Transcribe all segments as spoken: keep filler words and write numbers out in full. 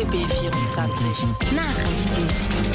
R B B vierundzwanzig Nachrichten.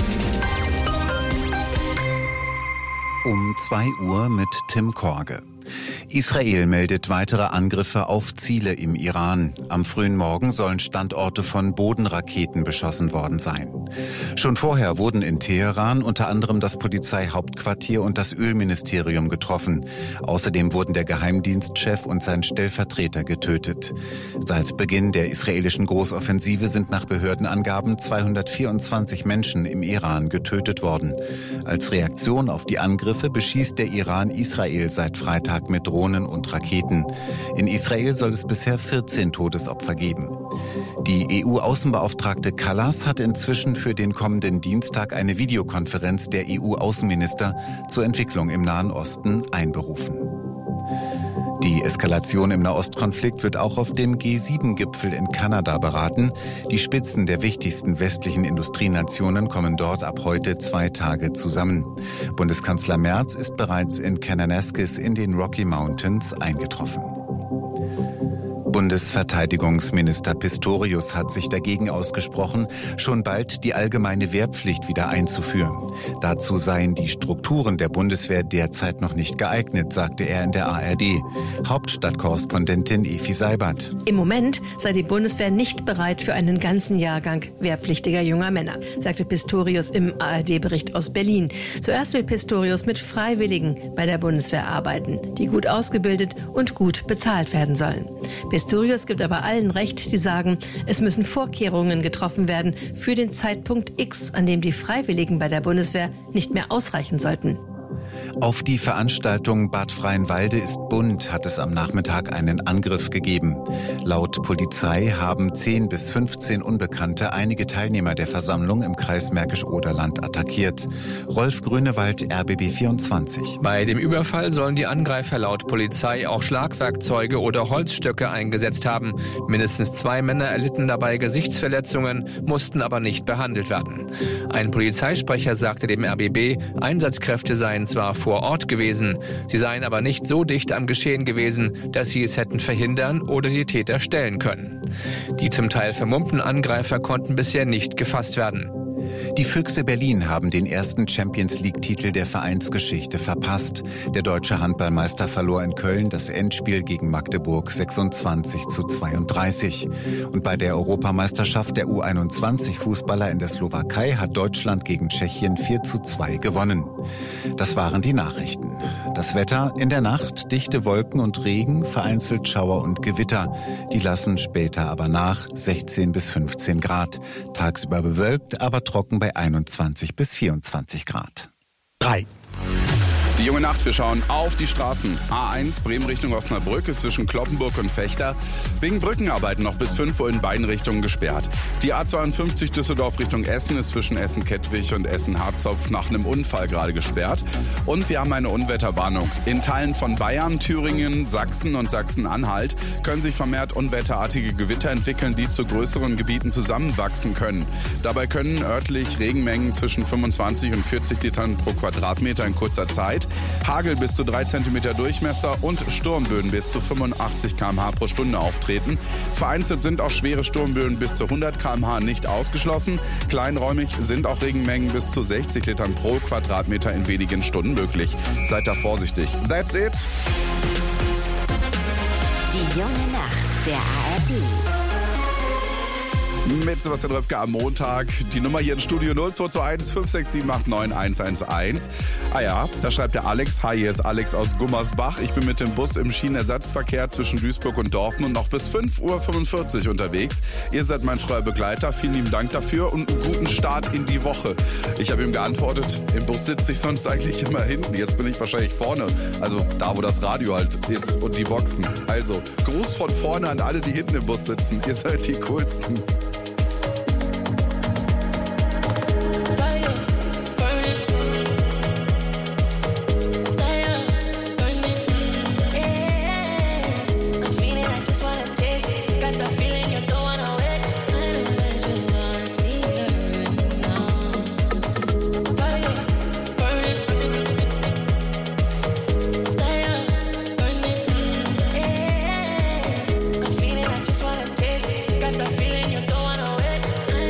Um zwei Uhr mit Tim Korge. Israel meldet weitere Angriffe auf Ziele im Iran. Am frühen Morgen sollen Standorte von Bodenraketen beschossen worden sein. Schon vorher wurden in Teheran unter anderem das Polizeihauptquartier und das Ölministerium getroffen. Außerdem wurden der Geheimdienstchef und sein Stellvertreter getötet. Seit Beginn der israelischen Großoffensive sind nach Behördenangaben zweihundertvierundzwanzig Menschen im Iran getötet worden. Als Reaktion auf die Angriffe beschießt der Iran Israel seit Freitag mit Drohnen und Raketen. In Israel soll es bisher vierzehn Todesopfer geben. Die E U-Außenbeauftragte Kallas hat inzwischen für den kommenden Dienstag eine Videokonferenz der E U-Außenminister zur Entwicklung im Nahen Osten einberufen. Die Eskalation im Nahostkonflikt wird auch auf dem G sieben Gipfel in Kanada beraten. Die Spitzen der wichtigsten westlichen Industrienationen kommen dort ab heute zwei Tage zusammen. Bundeskanzler Merz ist bereits in Kananaskis in den Rocky Mountains eingetroffen. Bundesverteidigungsminister Pistorius hat sich dagegen ausgesprochen, schon bald die allgemeine Wehrpflicht wieder einzuführen. Dazu seien die Strukturen der Bundeswehr derzeit noch nicht geeignet, sagte er in der A R D. Hauptstadtkorrespondentin Efi Seibert. Im Moment sei die Bundeswehr nicht bereit für einen ganzen Jahrgang wehrpflichtiger junger Männer, sagte Pistorius im A R D-Bericht aus Berlin. Zuerst will Pistorius mit Freiwilligen bei der Bundeswehr arbeiten, die gut ausgebildet und gut bezahlt werden sollen. Pistorius gibt aber allen recht, die sagen, es müssen Vorkehrungen getroffen werden für den Zeitpunkt X, an dem die Freiwilligen bei der Bundeswehr nicht mehr ausreichen sollten. Auf die Veranstaltung Bad Freienwalde ist bunt hat es am Nachmittag einen Angriff gegeben. Laut Polizei haben zehn bis fünfzehn Unbekannte einige Teilnehmer der Versammlung im Kreis Märkisch-Oderland attackiert. Rolf Grünewald, R B B vierundzwanzig. Bei dem Überfall sollen die Angreifer laut Polizei auch Schlagwerkzeuge oder Holzstöcke eingesetzt haben. Mindestens zwei Männer erlitten dabei Gesichtsverletzungen, mussten aber nicht behandelt werden. Ein Polizeisprecher sagte dem R B B, Einsatzkräfte seien zwar vor Ort gewesen, sie seien aber nicht so dicht am Geschehen gewesen, dass sie es hätten verhindern oder die Täter stellen können. Die zum Teil vermummten Angreifer konnten bisher nicht gefasst werden. Die Füchse Berlin haben den ersten Champions-League-Titel der Vereinsgeschichte verpasst. Der deutsche Handballmeister verlor in Köln das Endspiel gegen Magdeburg sechsundzwanzig zu zweiunddreißig. Und bei der Europameisterschaft der U einundzwanzig Fußballer in der Slowakei hat Deutschland gegen Tschechien vier zu zwei gewonnen. Das waren die Nachrichten. Das Wetter in der Nacht, dichte Wolken und Regen, vereinzelt Schauer und Gewitter. Die lassen später aber nach, sechzehn bis fünfzehn Grad. Tagsüber bewölkt, aber trocken bei einundzwanzig bis vierundzwanzig Grad. drei. Die junge Nacht, wir schauen auf die Straßen. A eins, Bremen Richtung Osnabrück, ist zwischen Cloppenburg und Vechta wegen Brückenarbeiten noch bis fünf Uhr in beiden Richtungen gesperrt. Die A zweiundfünfzig Düsseldorf Richtung Essen ist zwischen Essen-Kettwig und Essen-Harzopf nach einem Unfall gerade gesperrt. Und wir haben eine Unwetterwarnung. In Teilen von Bayern, Thüringen, Sachsen und Sachsen-Anhalt können sich vermehrt unwetterartige Gewitter entwickeln, die zu größeren Gebieten zusammenwachsen können. Dabei können örtlich Regenmengen zwischen fünfundzwanzig und vierzig Litern pro Quadratmeter in kurzer Zeit, Hagel bis zu drei Zentimeter Durchmesser und Sturmböen bis zu fünfundachtzig Kilometer pro Stunde pro Stunde auftreten. Vereinzelt sind auch schwere Sturmböen bis zu hundert Kilometer pro Stunde nicht ausgeschlossen. Kleinräumig sind auch Regenmengen bis zu sechzig Litern pro Quadratmeter in wenigen Stunden möglich. Seid da vorsichtig. That's it. Die junge Nacht, der A R D. Mit Sebastian Röpke am Montag. Die Nummer hier im Studio null zwei zwei eins fünf sechs sieben acht neun eins eins eins. Ah ja, da schreibt der Alex. Hi, hier ist Alex aus Gummersbach. Ich bin mit dem Bus im Schienenersatzverkehr zwischen Duisburg und Dortmund noch bis fünf Uhr fünfundvierzig unterwegs. Ihr seid mein treuer Begleiter. Vielen lieben Dank dafür und einen guten Start in die Woche. Ich habe ihm geantwortet, im Bus sitze ich sonst eigentlich immer hinten. Jetzt bin ich wahrscheinlich vorne. Also da, wo das Radio halt ist und die Boxen. Also, Gruß von vorne an alle, die hinten im Bus sitzen. Ihr seid die coolsten. Got the feeling you don't wanna wait.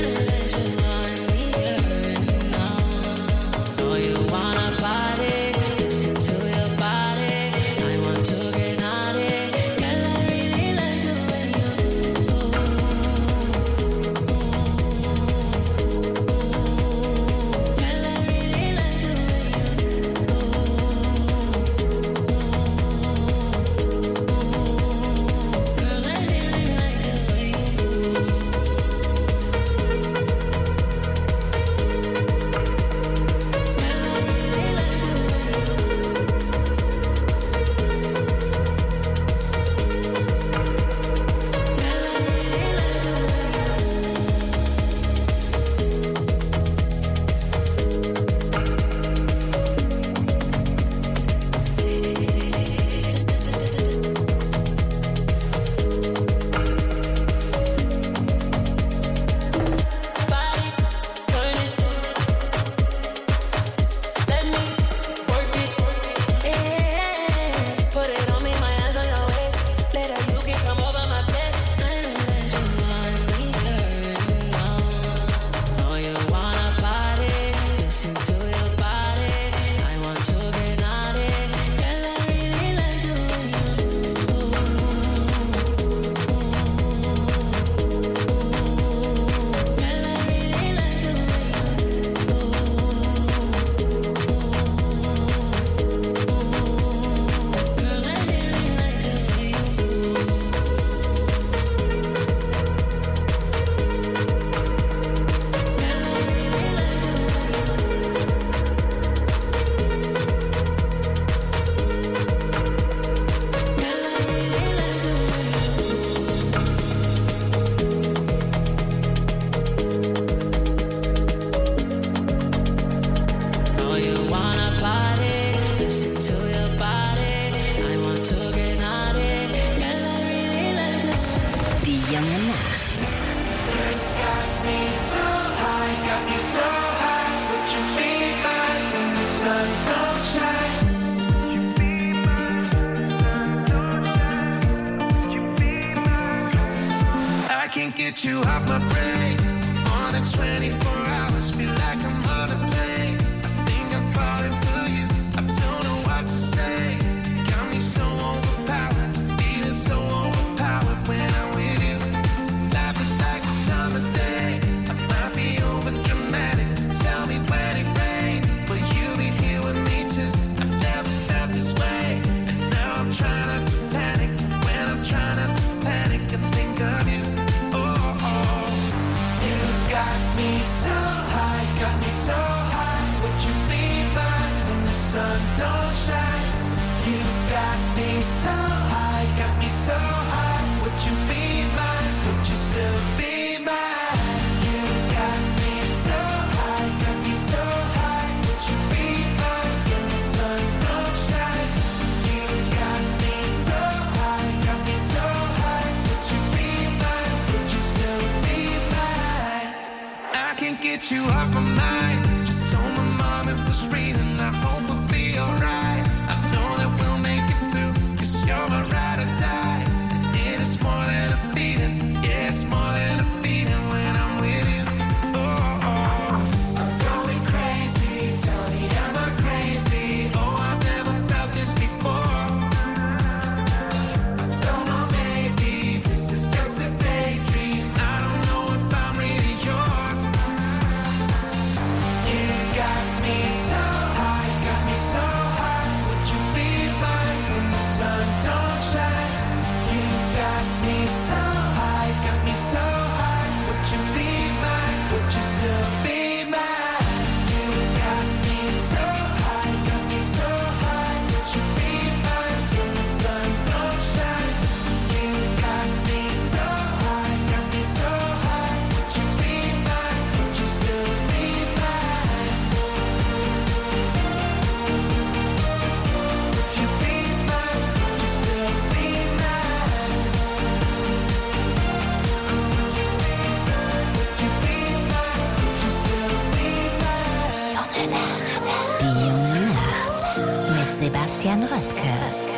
junge Nacht. Get you off my brain more than twenty-four hours. Feel like I'm on a plane. I think I'm falling for you. I don't know what to say. Got me so overpowered, feeling so overpowered when I'm with you. Life is like a summer day. I might be over dramatic. Tell me when it rains, will you be here with me too? I've never felt this way, and now I'm trying not to panic. When I'm trying not to panic, I think of you. Got me so high, got me so high. Would you be mine when the sun don't shine? You got me so high, got me so high. Would you be mine? Would you still be mine? You got me so high, got me so high. Would you be mine when the sun don't shine? You got me so high, got me so high. Would you be mine? Would you still be mine? I can't get you off my mind. Just so my mom it was reading. I hope we'll be alright. I know that we'll make it through, cause you're my ride or die. And it is more than a feeling. Yeah, it's more than a feeling when I'm with you. Oh, oh. I'm going crazy. Tell me, am I crazy? Oh, I've never felt this before. I don't know, maybe this is just a daydream. I don't know if I'm really yours. You got me so high, got me so high. Would you be mine when the sun don't shine? You got me so high, got me so high. Would you be mine? Would you still be mine? You got me so high, got me so high. Would you be mine when the sun don't shine? You got me so high, got me so high. Would you be mine? Would you still be mine? Would you be mine? Would you still be mine? Would you be mine? Would you still be mine? Die junge Nacht mit Sebastian Röpke.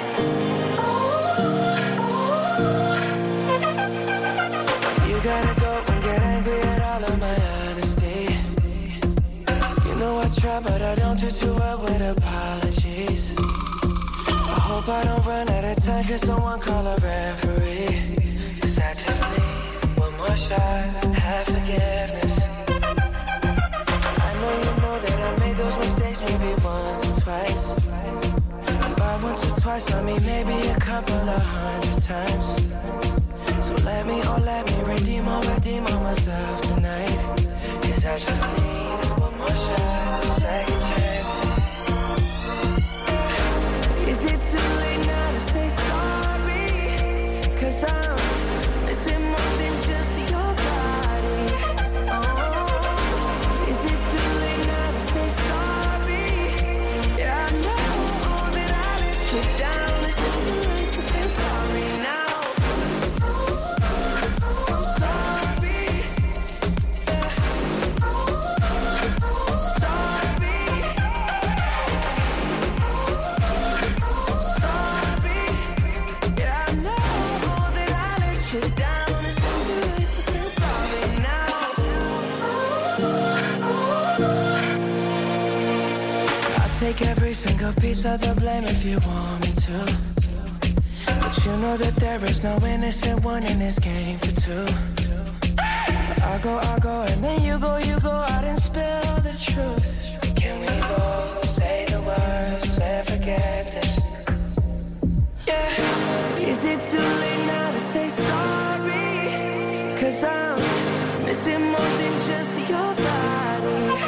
You gotta go and get angry at all of my honesty. You know I try, but I don't do too well with apologies. I hope I don't run out of time, cause someone call a referee. Cause I just need one more shot, have forgiveness. I know you know that I made those mistakes maybe once or twice. And by once or twice, I mean maybe a couple of hundred times. So let me, oh let me redeem or redeem on myself tonight. Cause I just need one more shot, second chances. Is it too late now to say sorry? Cause I'm missing more than just your body. Oh, is it too late now to say sorry? Yeah, I know that I let you down. Is it too late to say I'm sorry now? Take every single piece of the blame if you want me to. But you know that there is no innocent one in this game for two. I go, I go, and then you go, you go out and spill the truth. Can we both say the words and forget this? Yeah, is it too late now to say sorry? Cause I'm missing more than just your body.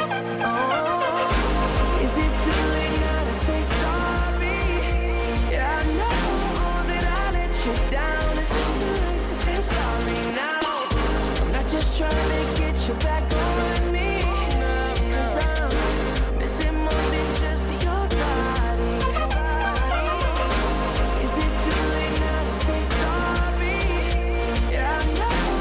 Just trying to get you back on me. Cause I'm missing more than just your body. Is it too late now to say sorry? Yeah, I know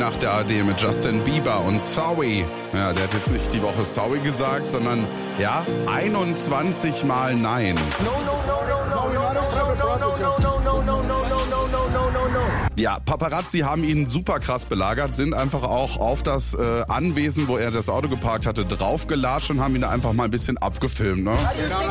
Nacht der A R D mit Justin Bieber und Sorry. Ja, der hat jetzt nicht die Woche Sorry gesagt, sondern ja, einundzwanzig Mal Nein. No, no, no, no, no, no, no, no, no, no, no, no, no, no, no, no, no, no. Ja, Paparazzi haben ihn super krass belagert, sind einfach auch auf das äh, Anwesen, wo er das Auto geparkt hatte, draufgelatscht und haben ihn da einfach mal ein bisschen abgefilmt. Ne?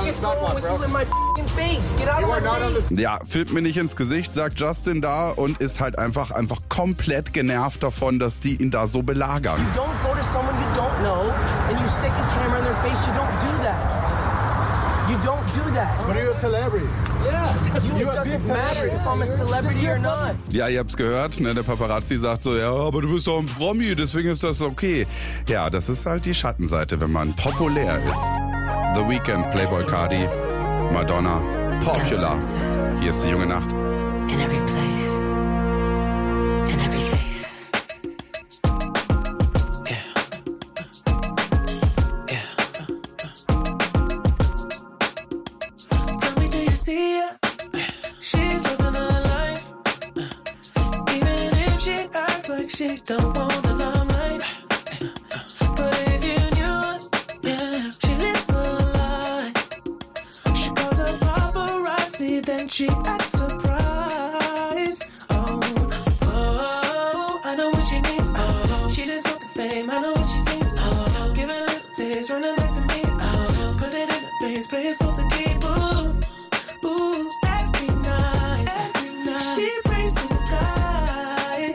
Ja, filmt mir nicht ins Gesicht, sagt Justin da und ist halt einfach, einfach komplett genervt davon, dass die ihn da so belagern. You don't go to someone you don't know and you stick a camera in their face. You don't do that. You don't do that. But you're a celebrity. Yeah. You, it doesn't matter if I'm a celebrity or not. Ja, ihr habt's gehört, ne? Der Paparazzi sagt so, ja, aber du bist doch ein Promi, deswegen ist das okay. Ja, das ist halt die Schattenseite, wenn man populär ist. The Weeknd, Playboy Cardi, Madonna, Popular. Hier ist die junge Nacht. In every place, in every face. She don't want the limelight, but if you knew, yeah, she lives so lie. She calls her paparazzi, then she acts surprised. Oh, oh, I know what she needs. Oh, she just want the fame. I know what she thinks. Oh, give it a little taste, running back to me. Oh, put it in the base, play it so to keep. Ooh, ooh, every night, every night. She prays to the sky.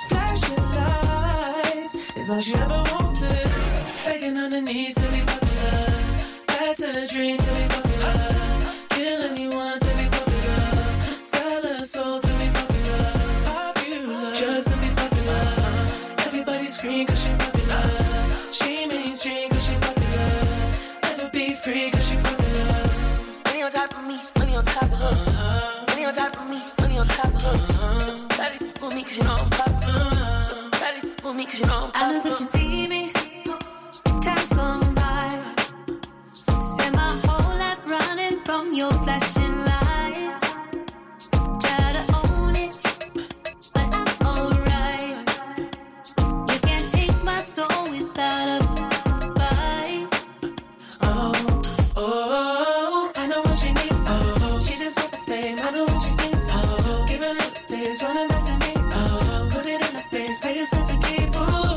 It's all she ever wants is begging on her knees to be popular. That's her dream to be popular. Kill anyone to be popular. Sell her soul to be popular. Popular, just to be popular. Everybody scream cause she popular. She mainstream cause she popular. Never be free cause she popular. Money on top of me, money on top of her. Money on top of me, money on top of her. Daddy for me cause you know I'm popular. Me, you know I know that you see me, time's gone by. Spend my whole life running from your flashing lights. Try to own it, but I'm alright. You can't take my soul without a fight. Oh, oh, I know what she needs. Oh, she just wants the fame. I know what she thinks. Oh, give it a little taste, running back to me. Oh, put it in the face, pay yourself to keep.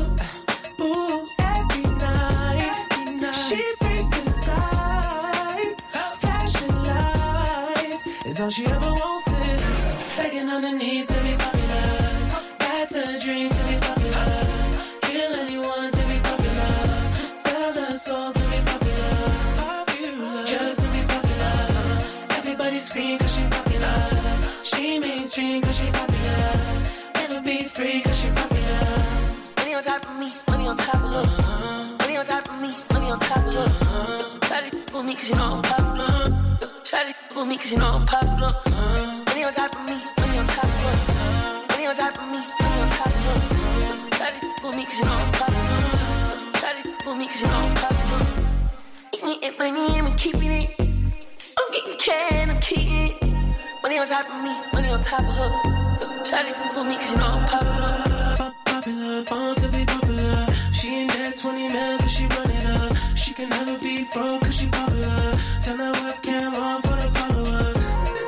All she ever wants is begging on her knees to be popular. That's her dream to be popular. Kill anyone to be popular. Sell her soul to be popular. Popular, just to be popular. Everybody scream cause she popular. She mainstream cause she popular. Never be free cause she popular. Money on top of me, money on top of her. Money on top of me, money on top of her. Try to for me cause you know I'm popular. Try to for me cause you know I'm popular. Money on top of me, money on top of her. Money on top of me, money on top of her. Try to for me cause you know I'm popular. Try to for me cause you know I'm popular. Eating it, money, I'm keeping it. I'm getting can, I'm keeping it. Money on top of me, money on top of her. Try to for me cause you know I'm popular. Pop, popular, born to be popular. She ain't that twenty mil cause she run it up. She can never be broke cause she popular. Turn that webcam on for the followers.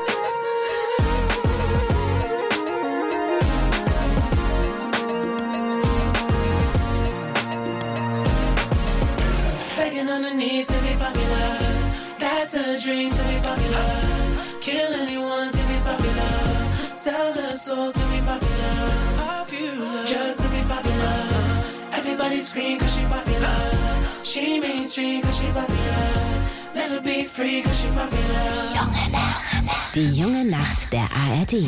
Begging on her knees to be popular. That's her dream to be popular. Kill anyone to be popular. Sell her soul to be popular. Popular, just to be popular. Everybody scream cause she popular. She mainstream cause she popular. Never be free cause she popular. Junge Nacht. Die junge Nacht der A R D.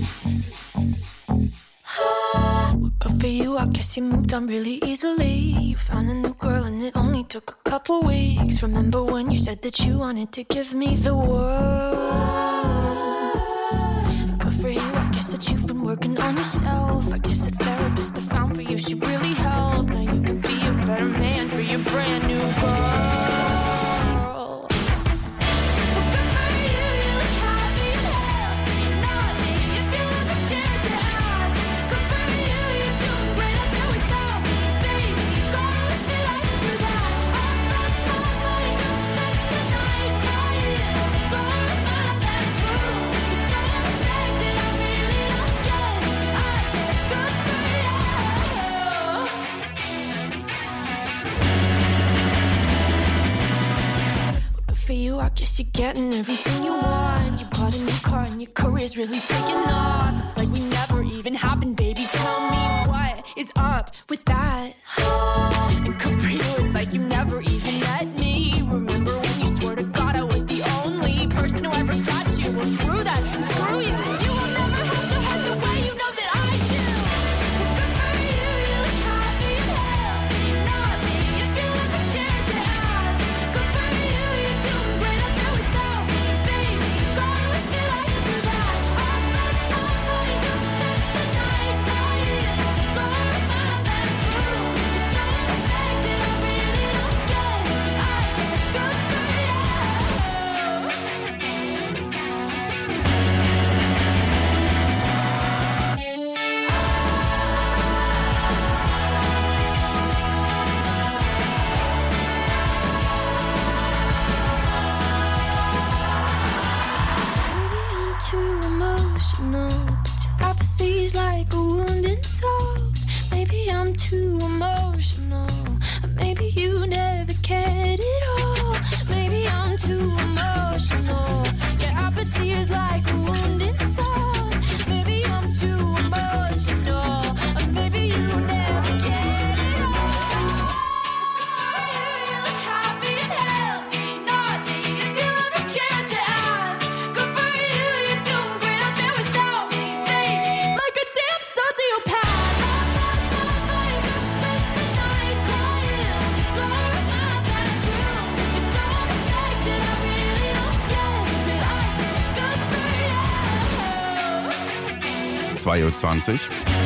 Good for you, I guess you moved on really easily. You found a new girl and it only took a couple weeks. Remember when you said that you wanted to give me the world? Good for you, I guess that you've been working on yourself. I guess the therapist I found for you should really help. Now you can be a better man for your brand new girl. Good for you, you're looking Guess you're getting everything you want. You bought a new car and your career's really taking off. It's like we never even happened, baby. Tell me what is up with that? And good for you, it's like you never even met me. Remember when you swore to God I was the only person who ever got you? Well, screw that, screw you. You will never have to hurt the way you know that I do. Good for you, you look happy and healthy. Not me, if you ever cared to ask. Good for you, you're doing great out there without me, baby. God, I wish that I could do that. I must not wake up, spend the night dying on the floor of my bedroom. Just so unaffected, I really don't get it. I guess good for you. Maybe I'm too emotional, but your apathy's like a wounded soul. Maybe I'm too emotional, or maybe you never cared at all. Maybe I'm too emotional, your apathy is like a wounded soul. Maybe I'm too emotional, or maybe you never cared at all. You look happy and healthy, not me, if you ever cared to ask. Good for you, you're doing great out there without me, baby. Like a damn sociopath. I must not wake up, spend the night dying on the floor of my bedroom. Just so unaffected, I really don't get it, but I guess good for you. zwei Uhr zwanzig.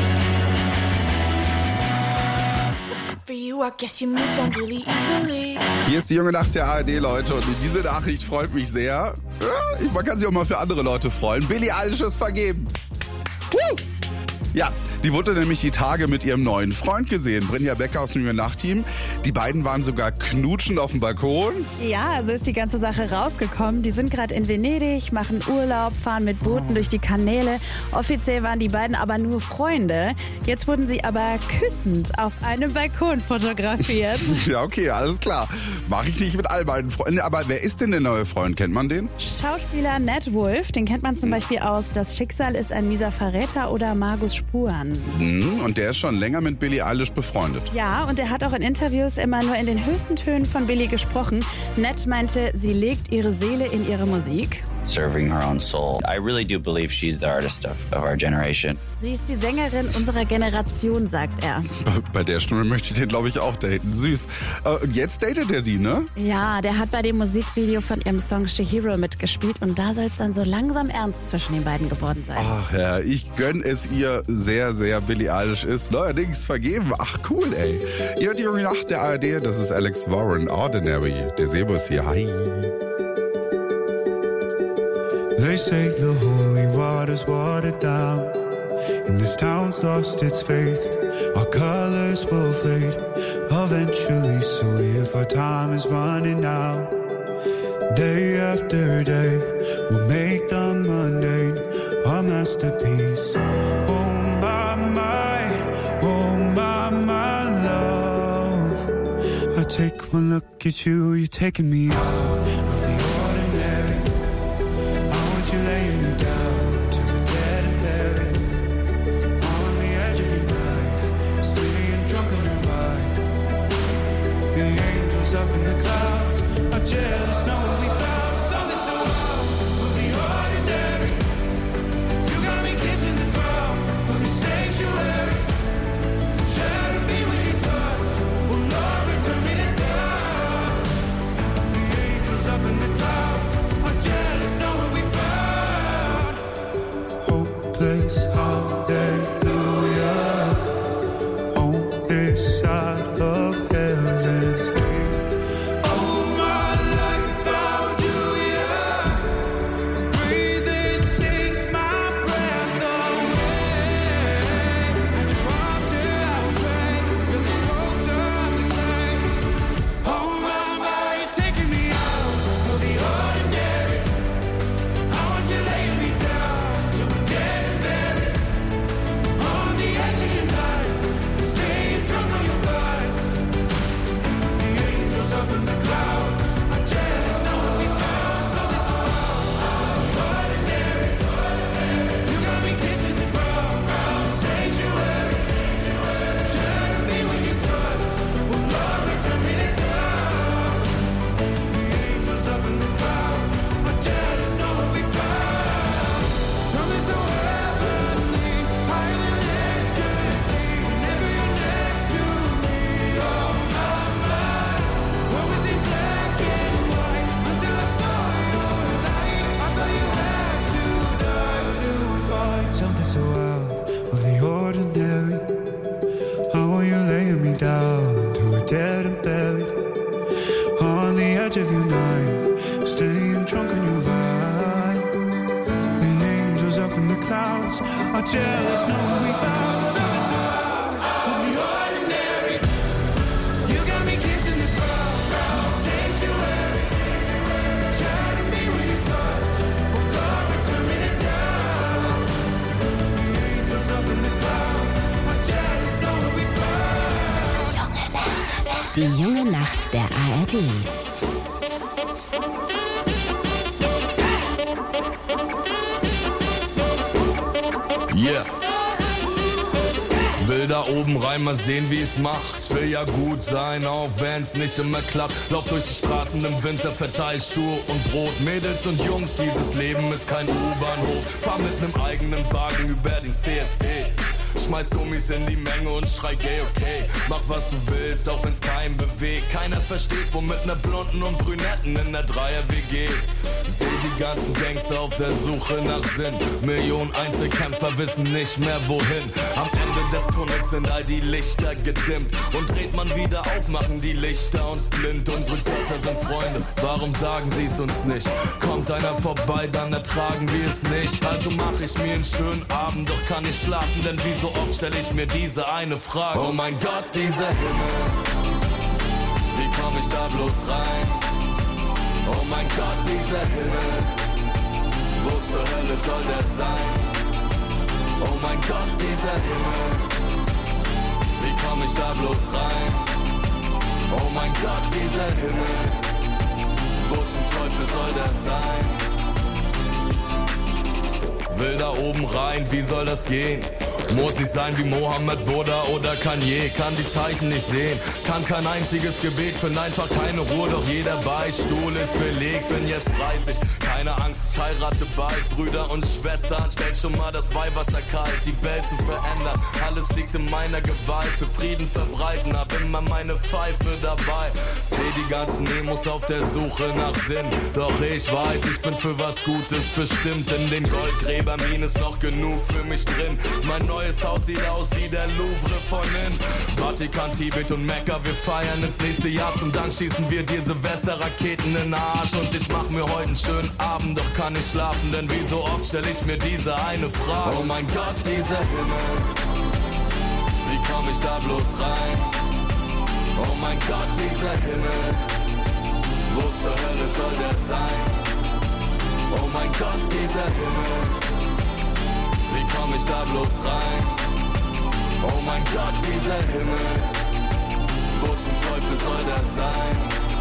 For you, I guess you moved on really easily. Hier ist die junge Nacht der A R D, Leute. Und diese Nachricht freut mich sehr. Ja, man kann sich auch mal für andere Leute freuen. Billie Eilish ist vergeben. Woo! Ja, die wurde nämlich die Tage mit ihrem neuen Freund gesehen. Brynja Becker aus dem Junge Nacht-Team. Die beiden waren sogar knutschend auf dem Balkon. Ja, so ist die ganze Sache rausgekommen. Die sind gerade in Venedig, machen Urlaub, fahren mit Booten durch die Kanäle. Offiziell waren die beiden aber nur Freunde. Jetzt wurden sie aber küssend auf einem Balkon fotografiert. Ja, okay, alles klar. Mache ich nicht mit all meinen Freunden. Aber wer ist denn der neue Freund? Kennt man den? Schauspieler Ned Wolf, den kennt man zum Beispiel aus Das Schicksal ist ein mieser Verräter oder Margus Spuren. Mhm, und der ist schon länger mit Billie Eilish befreundet. Ja, und er hat auch in Interviews immer nur in den höchsten Tönen von Billie gesprochen. Ned meinte, sie legt ihre Seele in ihre Musik. Serving her own soul. I really do believe she's the artist of, of our generation. Sie ist die Sängerin unserer Generation, sagt er. Bei der Stimme möchte ich den, glaube ich, auch daten. Süß. Und jetzt datet er die, ne? Ja, der hat bei dem Musikvideo von ihrem Song She Hero mitgespielt und da soll es dann so langsam ernst zwischen den beiden geworden sein. Ach ja, ich gönn es ihr sehr, sehr. Billie Eilish ist neuerdings vergeben. Ach cool, ey. Ihr hört die junge Nacht der A R D, das ist Alex Warren, Ordinary. Der Sebo ist hier. Hi. They say the holy water's watered down, and this town's lost its faith. Our colors will fade eventually, so if our time is running out, day after day, we'll make the mundane our masterpiece. Oh my, my, oh my, my love. I take one look at you, you're taking me out. You laying me down to the dead and buried on the edge of your knife, staying drunk on your vibe. The angels up in the clouds are jealous, know what we found. So this so wild of the ordinary. You got me kissing the ground of the sanctuary. Shadow me with your touch, oh Lord, return me to dust. The angels hearts are jealous. No, we found first love of the ordinary. You got me kissing the ground, sanctuary. Try to be with your touch, oh God, we're turning it down. The angels up in the clouds are jealous. No, we found. Die junge Nacht der A R D. Yeah. Will da oben rein, mal sehen, wie ich's mach. Ich will ja gut sein, auch wenn's nicht immer klappt. Lauf durch die Straßen im Winter, verteil Schuhe und Brot. Mädels und Jungs, dieses Leben ist kein U-Bahnhof. Fahr mit nem eigenen Wagen über den C S D. Schmeiß Gummis in die Menge und schrei gay, okay. Mach was du willst, auch wenn's keinen bewegt. Keiner versteht, womit ne Blonden und Brünetten in der Dreier-W G. Seh die ganzen Gangster auf der Suche nach Sinn. Millionen Einzelkämpfer wissen nicht mehr wohin. Am Ende des Tunnels sind all die Lichter gedimmt. Und dreht man wieder auf, machen die Lichter uns blind. Unsere Götter sind Freunde, warum sagen sie's uns nicht? Kommt einer vorbei, dann ertragen wir es nicht. Also mach ich mir einen schönen Abend, doch kann ich schlafen, denn wie so oft stell ich mir diese eine Frage. Oh mein Gott, dieser Himmel, wie komm ich da bloß rein? Oh mein Gott, dieser Himmel, wo zur Hölle soll der sein? Oh mein Gott, dieser Himmel, wie komm ich da bloß rein? Oh mein Gott, dieser Himmel, wo zum Teufel soll der sein? Will da oben rein, wie soll das gehen? Muss ich sein wie Mohammed, Buddha oder Kanye? Kann die Zeichen nicht sehen, kann kein einziges Gebet, find einfach keine Ruhe, doch jeder Beistuhl ist belegt. Bin jetzt dreißig, keine Angst, ich heirate bald. Brüder und Schwestern, stellt schon mal das Weihwasser kalt. Die Welt zu verändern, alles liegt in meiner Gewalt. Für Frieden verbreiten, hab immer meine Pfeife dabei. Seh die ganzen Nemos auf der Suche nach Sinn. Doch ich weiß, ich bin für was Gutes bestimmt. In den Goldgräberminen ist noch genug für mich drin. Mein neues Haus sieht aus wie der Louvre von innen. Vatikan, Tibet und Mekka, wir feiern ins nächste Jahr. Zum Dank schießen wir dir Silvesterraketen in den Arsch. Und ich mach mir heute einen schönen Abend, doch kann nicht schlafen, denn wie so oft stell ich mir diese eine Frage. Oh mein Gott, dieser Himmel, wie komm ich da bloß rein? Oh mein Gott, dieser Himmel, wo zur Hölle soll der sein? Oh mein Gott, dieser Himmel, wie komm ich da bloß rein? Oh mein Gott, dieser Himmel, wo zum Teufel soll der sein?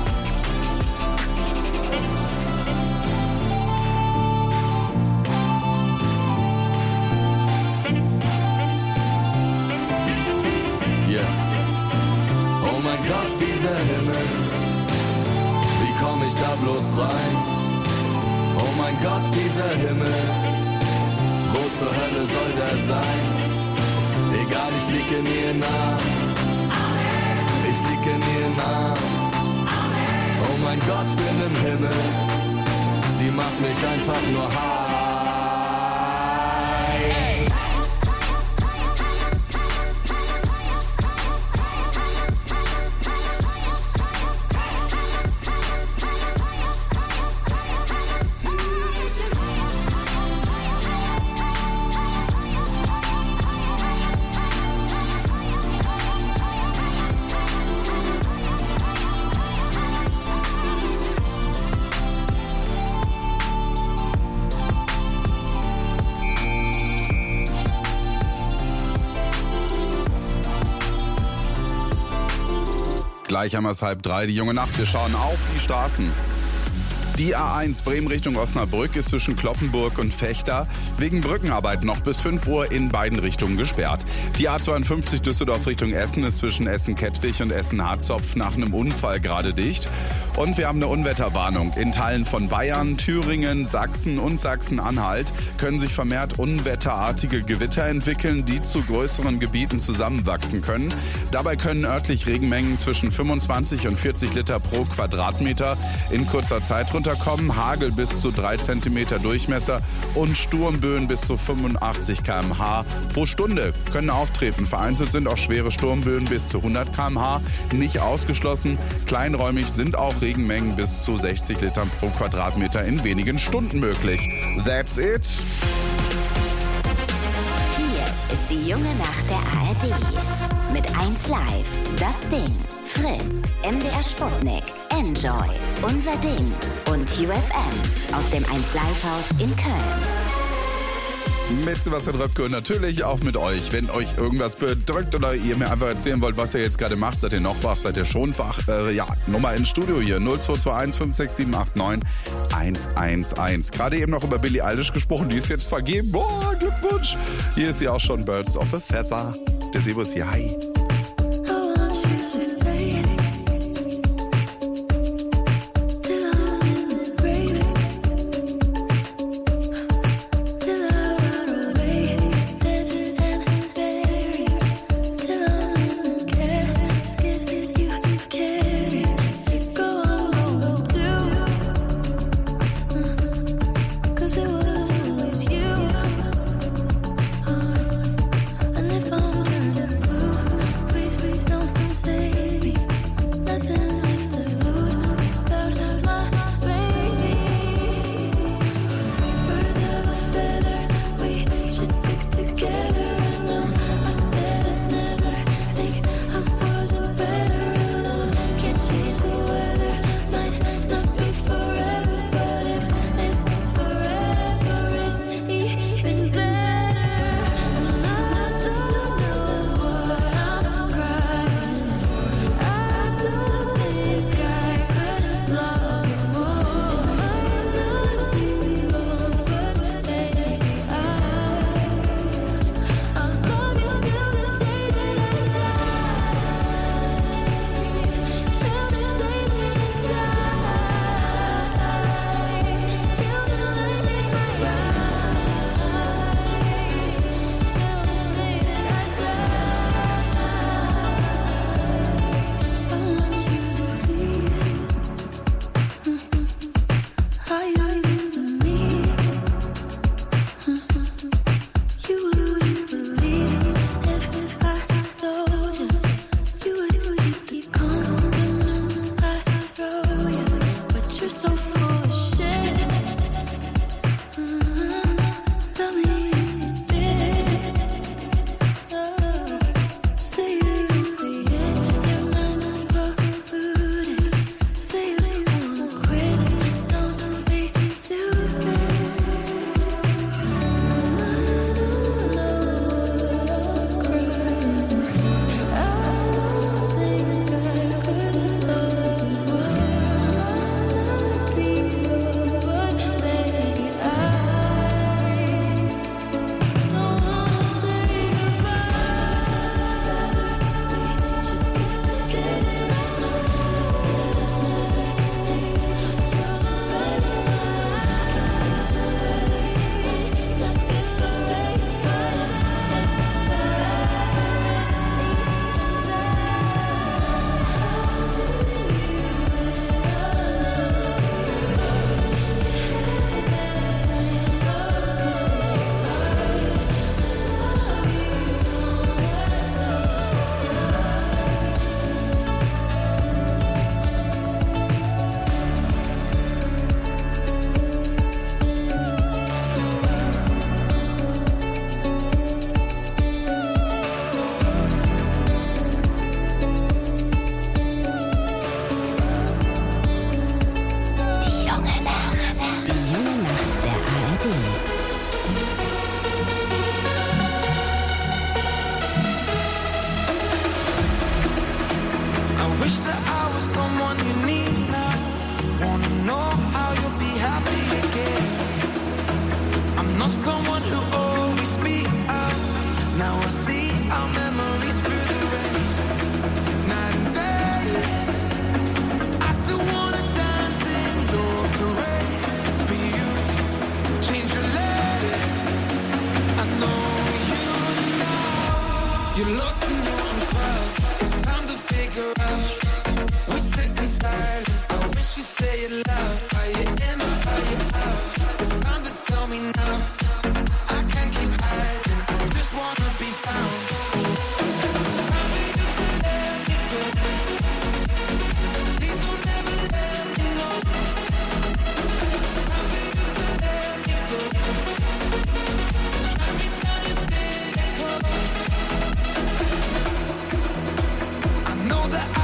Yeah. Oh mein Gott, dieser Himmel, wie komm ich da bloß rein? Oh mein Gott, dieser Himmel, wo zur Hölle soll der sein? Egal, ich liege in ihr nah. Ich liege in ihr nah. Oh mein Gott, bin im Himmel. Sie macht mich einfach nur high. Gleich haben wir es halb drei, die junge Nacht. Wir schauen auf die Straßen. Die A eins Bremen Richtung Osnabrück ist zwischen Cloppenburg und Vechta wegen Brückenarbeit noch bis fünf Uhr in beiden Richtungen gesperrt. Die A zweiundfünfzig Düsseldorf Richtung Essen ist zwischen Essen-Kettwig und Essen-Harzopf nach einem Unfall gerade dicht. Und wir haben eine Unwetterwarnung. In Teilen von Bayern, Thüringen, Sachsen und Sachsen-Anhalt können sich vermehrt unwetterartige Gewitter entwickeln, die zu größeren Gebieten zusammenwachsen können. Dabei können örtlich Regenmengen zwischen fünfundzwanzig und vierzig Liter pro Quadratmeter in kurzer Zeit runterkommen, Hagel bis zu drei Zentimeter Durchmesser und Sturmböen bis zu fünfundachtzig Kilometer pro Stunde pro Stunde können auftreten. Vereinzelt sind auch schwere Sturmböen bis zu hundert Kilometer pro Stunde nicht ausgeschlossen. Kleinräumig sind auch Regenmengen bis zu sechzig Litern pro Quadratmeter in wenigen Stunden möglich. That's it. Die junge Nacht der A R D. Mit eins Live, Das Ding, Fritz, M D R Sputnik, Enjoy, Unser Ding und U F M aus dem eins Live Haus in Köln. Mit Sebastian Röpke und natürlich auch mit euch. Wenn euch irgendwas bedrückt oder ihr mir einfach erzählen wollt, was ihr jetzt gerade macht, seid ihr noch wach, seid ihr schon wach? Äh, ja, Nummer ins Studio hier, null zwei zwei eins fünf sechs sieben acht neun eins eins eins. Gerade eben noch über Billie Eilish gesprochen, die ist jetzt vergeben. Boah, Glückwunsch. Hier ist sie auch schon, Birds of a Feather. Der Sebo ist hier, hi. I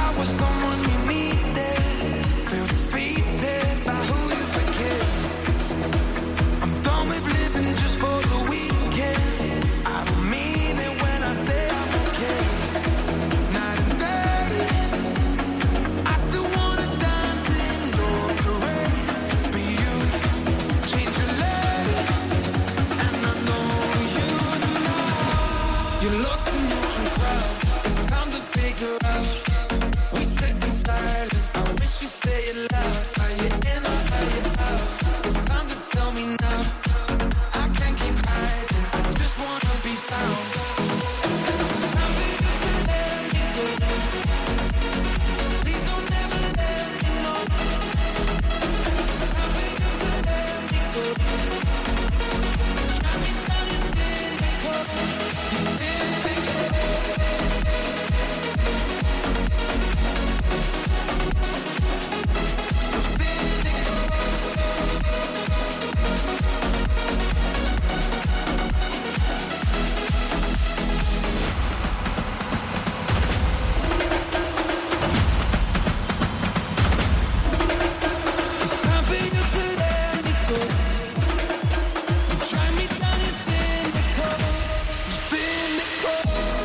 I was someone you needed. Feel defeated by who you became. I'm done with living just for the weekend. I don't mean it when I say I'm okay. Night and day, I still wanna dance in your parade. Be you, change your life, and I know you know. You're lost in your own crowd. It's time to figure out. We sit in silence. I wish you'd say it loud. Are you in or are you out? It's time to tell me now. I can't keep hiding. I just wanna be found. It's time for you to let me go. Please don't ever let me know. It's time for you to let me go. Try me down, you're cynical. You're cynical. So cynical. It's time for you to let me go. You drive me down, you're cynical. So cynical.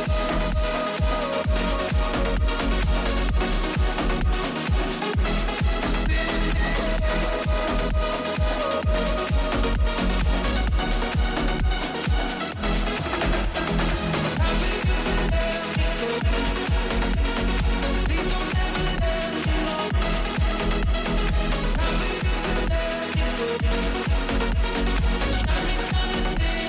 It's time for you to let me go. Please don't ever let me know. It's time for you to let me go. Drive me down, you're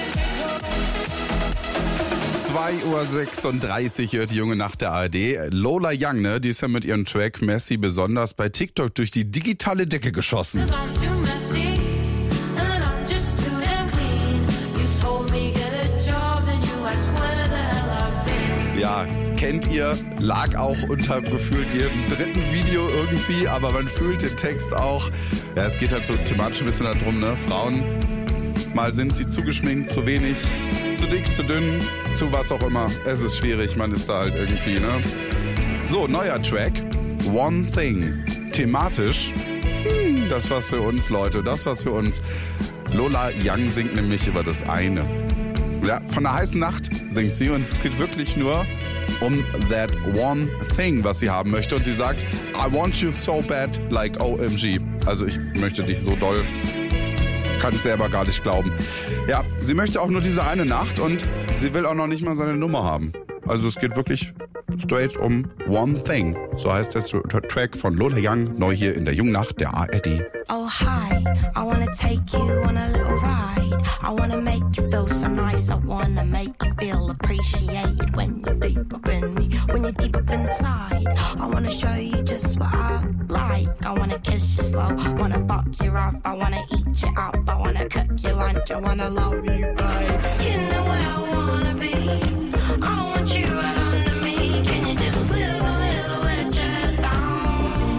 cynical. zwei Uhr sechsunddreißig hört die junge Nacht der A R D. Lola Young, ne, die ist ja mit ihrem Track Messi besonders bei TikTok durch die digitale Decke geschossen. I'm too messy, and then I'm just too damn clean. You told me get a job, and you asked where the hell I've been. Ja, kennt ihr, lag auch unter gefühlt jedem dritten Video irgendwie, aber man fühlt den Text auch. Ja, es geht halt so thematisch ein bisschen darum, ne, Frauen, mal sind sie zugeschminkt, zu wenig, zu dick, zu dünn, zu was auch immer. Es ist schwierig, man ist da halt irgendwie, ne. So, neuer Track, One Thing, thematisch, hm, das was für uns, Leute, das was für uns. Lola Young singt nämlich über das eine. Ja, von der heißen Nacht singt sie und es geht wirklich nur um that one thing, was sie haben möchte. Und sie sagt, I want you so bad, like O M G. Also ich möchte dich so doll, kann ich selber gar nicht glauben. Ja, sie möchte auch nur diese eine Nacht und sie will auch noch nicht mal seine Nummer haben. Also es geht wirklich straight um One Thing. So heißt der Track von Lola Young, neu hier in der jungen Nacht der A R D. Oh hi, I wanna take you on a little ride. I wanna make you feel so nice. I wanna make you feel appreciated when you're deep up in me, when you're deep up inside. I wanna show you just what I like. I wanna kiss you slow, wanna fuck you rough. I wanna eat you up, I wanna cook you lunch. I wanna love you, babe. You know where I wanna be. I want you right under me. Can you just live a little let your head down?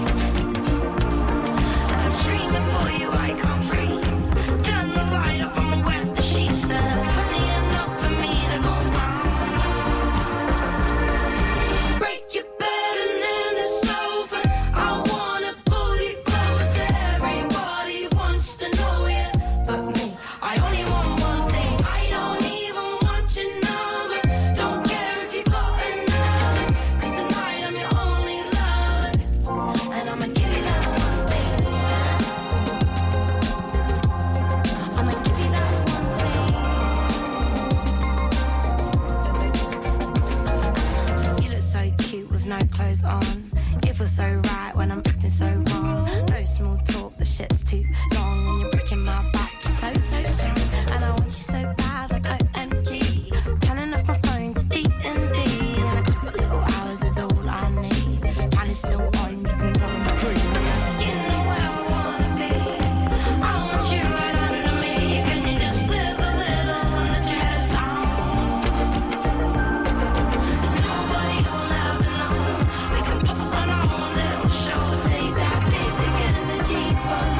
I'm screaming for you, I can't breathe. Turn the light off, I'ma wet the sheets. There's plenty enough for me to go round. Break your bed and then it's over. I wanna pull you close. Everybody wants to know you, but me. I only want one thing. I don't even want your number. Don't care if you got another, 'cause tonight I'm your only lover, and I'ma give you that one thing. I'ma give you that one thing. You look so cute with no clothes on. It feels so right when I'm acting so wrong. No small talk, the shit's too long, and you're breaking my back. You're so, so strong, and I want you so bad, like O M G. Turning off my phone to D and D, and a couple little hours is all I need. While it's still on, you can go and breathe me. You know where I wanna be. I want you right under me. Can you just live a little and let your head down? Nobody will ever know. We can put on our own little show. Save that big, big energy for my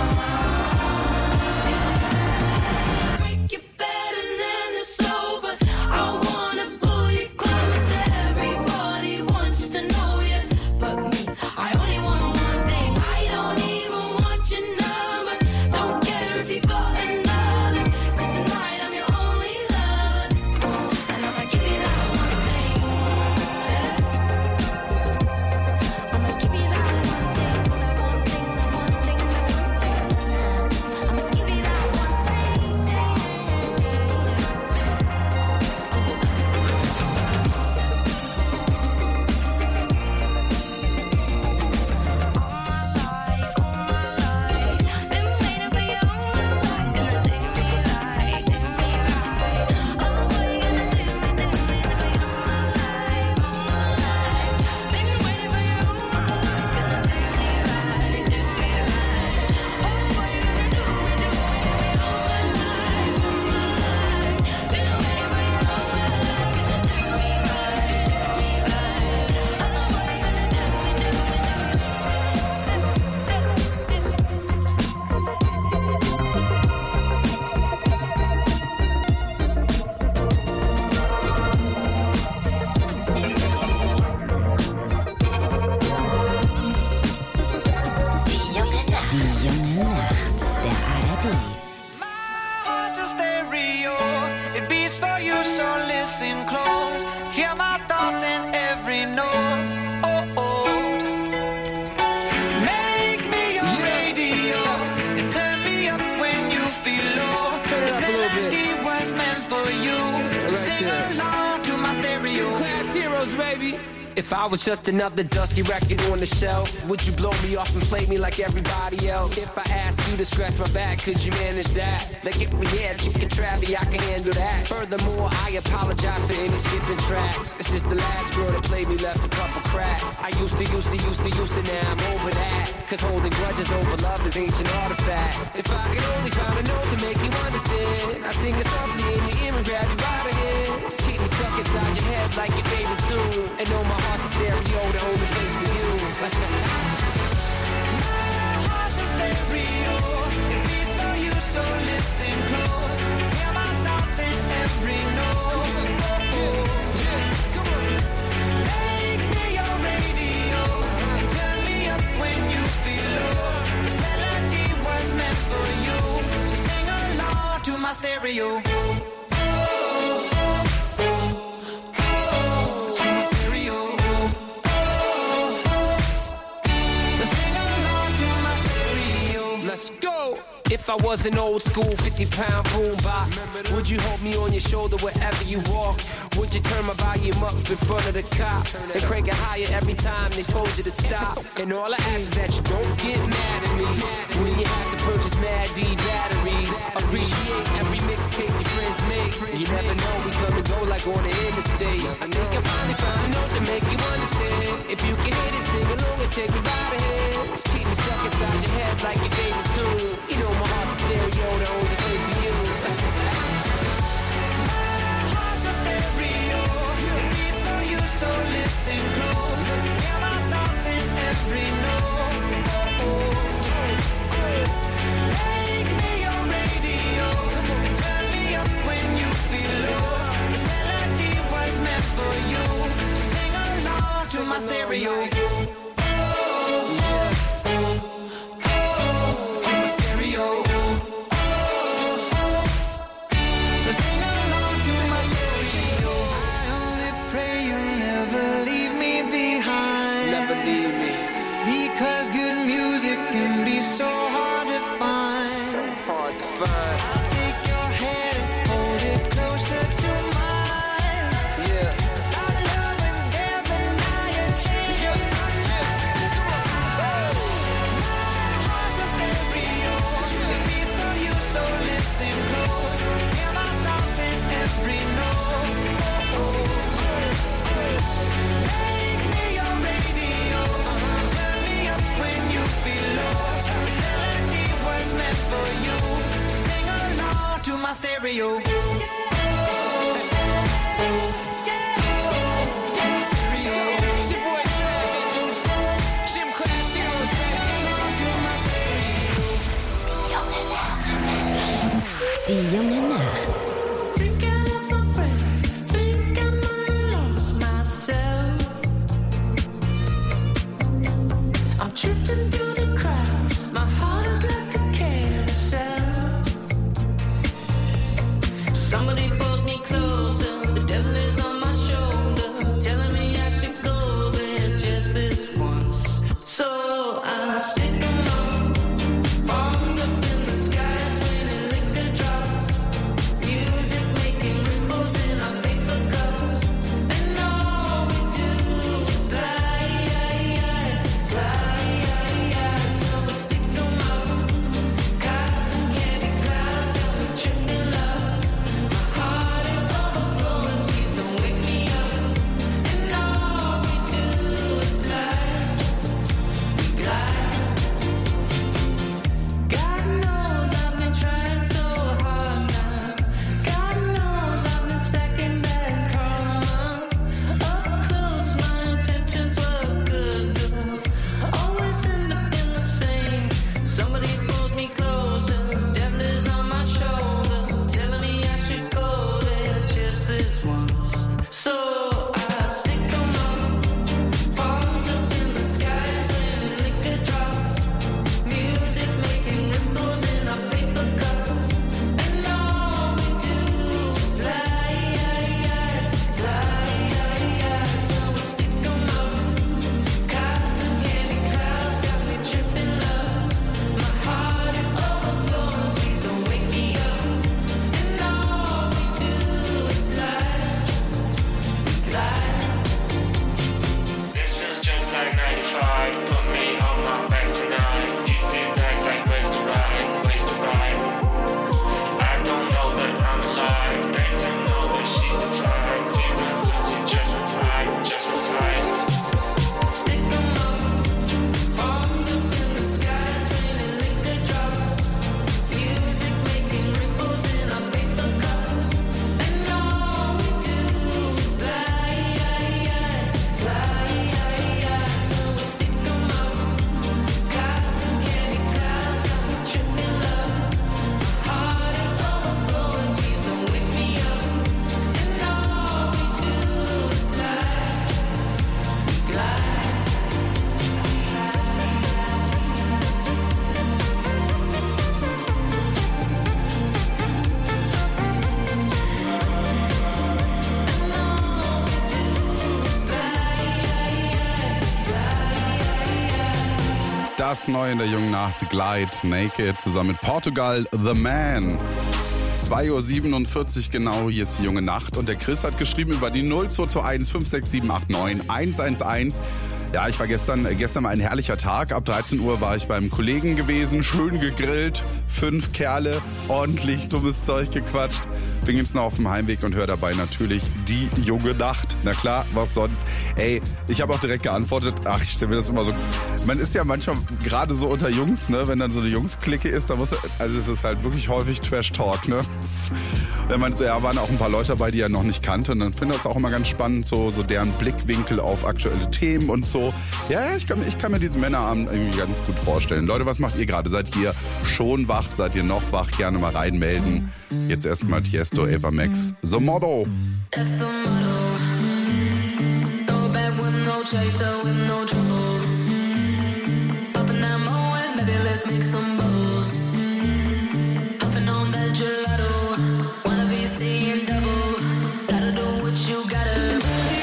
mind. Break your bed and then it's over. I wanna pull you close. Everybody wants to know you, but me. stereos, baby. If I was just another dusty record on the shelf, would you blow me off and play me like everybody else? If I asked you to scratch my back, could you manage that? Like if we had chicken Travie, I can handle that. Furthermore, I apologize for any skipping tracks. It's just the last girl that played me left a couple cracks. I used to, used to, used to, used to, now I'm over that. Cause holding grudges over love is ancient artifacts. If I could only find a note to make you understand, I sing it softly in your ear and grab you by the hand. Just keep me stuck inside your head like your favorite tune. And know my heart's a stereo, the only place for you. My heart's a stereo, it beats for you, so listen close. Hear my thoughts in every note. Make me your radio, turn me up when you feel low. This melody was meant for you, so sing along to my stereo. Let's go! If I was an old school fifty pound boombox, would you hold me on your shoulder wherever you walk? Would you turn my volume up in front of the cops and crank it higher every time they told you to stop? And all I ask is that you don't get mad at me when you have to purchase Mad D batteries. Appreciate every mixtape your friends make. You never know, we come and go like on the interstate. I think I finally found a note to make you understand. If you can hit it, sing along and take me by the hand. Just keep me stuck inside your head like your favorite tune. You know my heart's a stereo, the only place for you. My heart's a stereo, it beats for you, so listen close. Hear my thoughts in every note. Make me your radio, turn me up when you feel low. This melody was meant for you, so sing along to my stereo. Because good music can be so hard to find. So hard to find. I'll take your hand and hold it closer to mine. Yeah. Our love is there, but now you're changing my mind. My heart's a stereo, it beats for you, so listen close. Hear my thoughts in every note. Make me your radio, turn me up when you feel low. This melody was meant for you, so sing along to my stereo. Die junge Nacht. Drifting through the crowd, my heart is like a carousel. Somebody pulls me closer, the devil is on my shoulder, telling me I should go there just this once. So I sing along, palms up in the sky, it's raining liquor drops, music making ripples in our paper cups, and all we do is glide, glide. Das Neue in der jungen Nacht, Glide, Naked, zusammen mit Portugal, The Man. zwei Uhr siebenundvierzig genau, hier ist die junge Nacht. Und der Chris hat geschrieben über die null zwei zwei eins fünf sechs sieben acht neun eins eins eins. Ja, ich war gestern, gestern mal ein herrlicher Tag. Ab dreizehn Uhr war ich beim Kollegen gewesen, schön gegrillt, fünf Kerle, ordentlich dummes Zeug gequatscht. Bin jetzt noch auf dem Heimweg und höre dabei natürlich die junge Nacht. Na klar, was sonst? Ey, ich habe auch direkt geantwortet. Ach, ich stelle mir das immer so... Man ist ja manchmal gerade so unter Jungs, ne? Wenn dann so eine Jungs-Clique ist, da muss... Also es ist halt wirklich häufig Trash-Talk, ne? Wenn man so, ja, waren auch ein paar Leute dabei, die er noch nicht kannte. Und dann finde ich das auch immer ganz spannend, so, so deren Blickwinkel auf aktuelle Themen und so. Ja, ja, ich kann, ich kann mir diesen Männerabend irgendwie ganz gut vorstellen. Leute, was macht ihr gerade? Seid ihr schon wach? Seid ihr noch wach? Gerne mal reinmelden. Jetzt erstmal Tiesto, Ava Max. The Motto. That's the motto. Throw back with no chaser, with no trouble. Up in that moment, baby, let's make some bubbles. Puffing on that gelato. Wanna be seeing double. Gotta do what you gotta.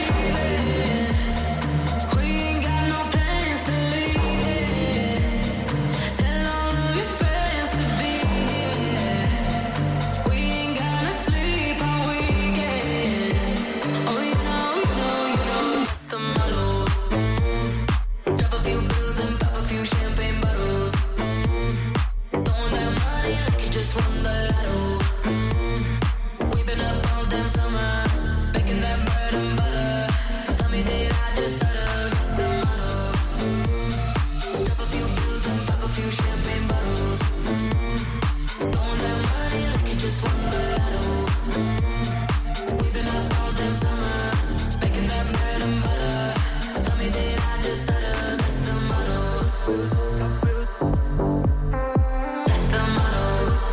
We ain't got no plans to leave. Tell all of your friends to be here. We ain't gonna sleep all weekend. Oh, you know, you know, you know, it's the motto. Drop a few bills and pop a few champagne bottles. Throwing that money like you just won the lotto. We've been up all damn summer, making that bread and butter. Tell me, did I just stutter? It's the motto. Drop a few bills and pop a few champagne bottles. Throwing that money like you just won the lotto. We've been up all damn summer, making that bread and butter. Tell me, did I just stutter? That's the motto. That's the motto.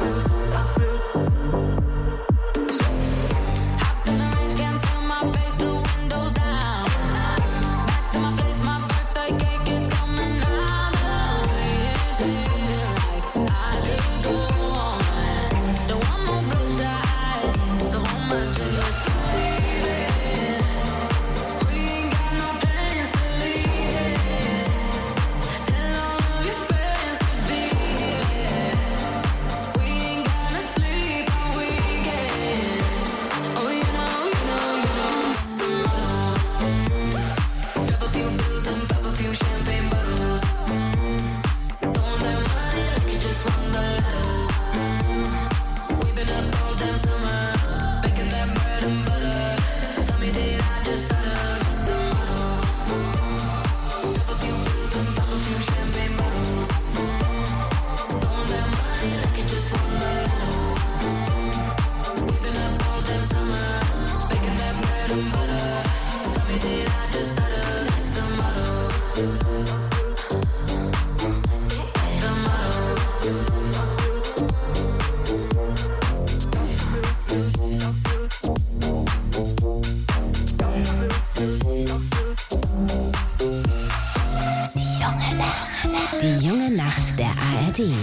Hopped in the range, can't feel my face, the windows down. Back to my place, my birthday cake is coming out the way. Like I could go on. Don't want more bloodshot eyes, so hold my trigger steady. We ain't got no plans to leave. Tell all of your friends to be here. We ain't gonna sleep all weekend. Oh, you know, you know, you know, it's the motto. Drop a few bills and pop a few champagne bottles. Throwing that money like you just won the lotto. We've been up all damn summer, making that bread and butter. Tell me, did I just stutter? It's the motto. Drop a few bills and pop a few champagne bottles. Throwing that money like you just won the lotto. We've been up all damn summer, making that bread and butter. Tell me, did I just stutter? That's the motto. The motto. Die junge Nacht der A R D.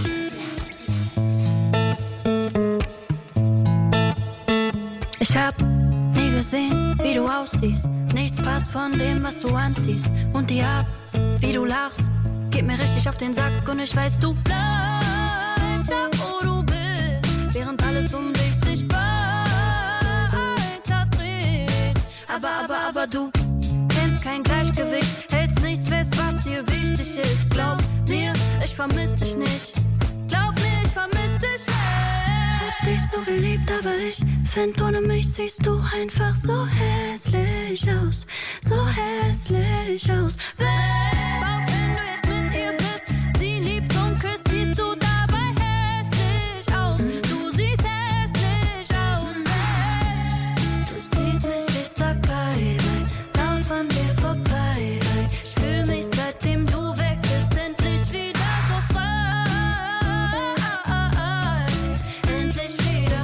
Ich hab nie gesehen, wie du aussiehst. Nichts passt von dem, was du anziehst. Und die Art, wie du lachst, geht mir richtig auf den Sack. Und ich weiß, du bleibst da, wo du bist, während alles um dich sich weiter dreht. Aber, aber, aber du kennst kein Gleichgewicht, hältst nichts fest, was dir wichtig ist. Glaub mir, ich vermiss dich nicht. Glaub mir, ich vermiss dich nicht. Ich hab dich so geliebt, aber ich find, ohne mich siehst du einfach so hässlich aus. So hässlich aus. Weg, auch wenn du jetzt mit ihr bist. Sie liebt und küsst, siehst du dabei hässlich aus. Du siehst hässlich aus. Du siehst mich, ich sag bye, bye. Lauf an dir vorbei, bye. Ich fühl mich, seitdem du weg bist, endlich wieder so frei. Endlich wieder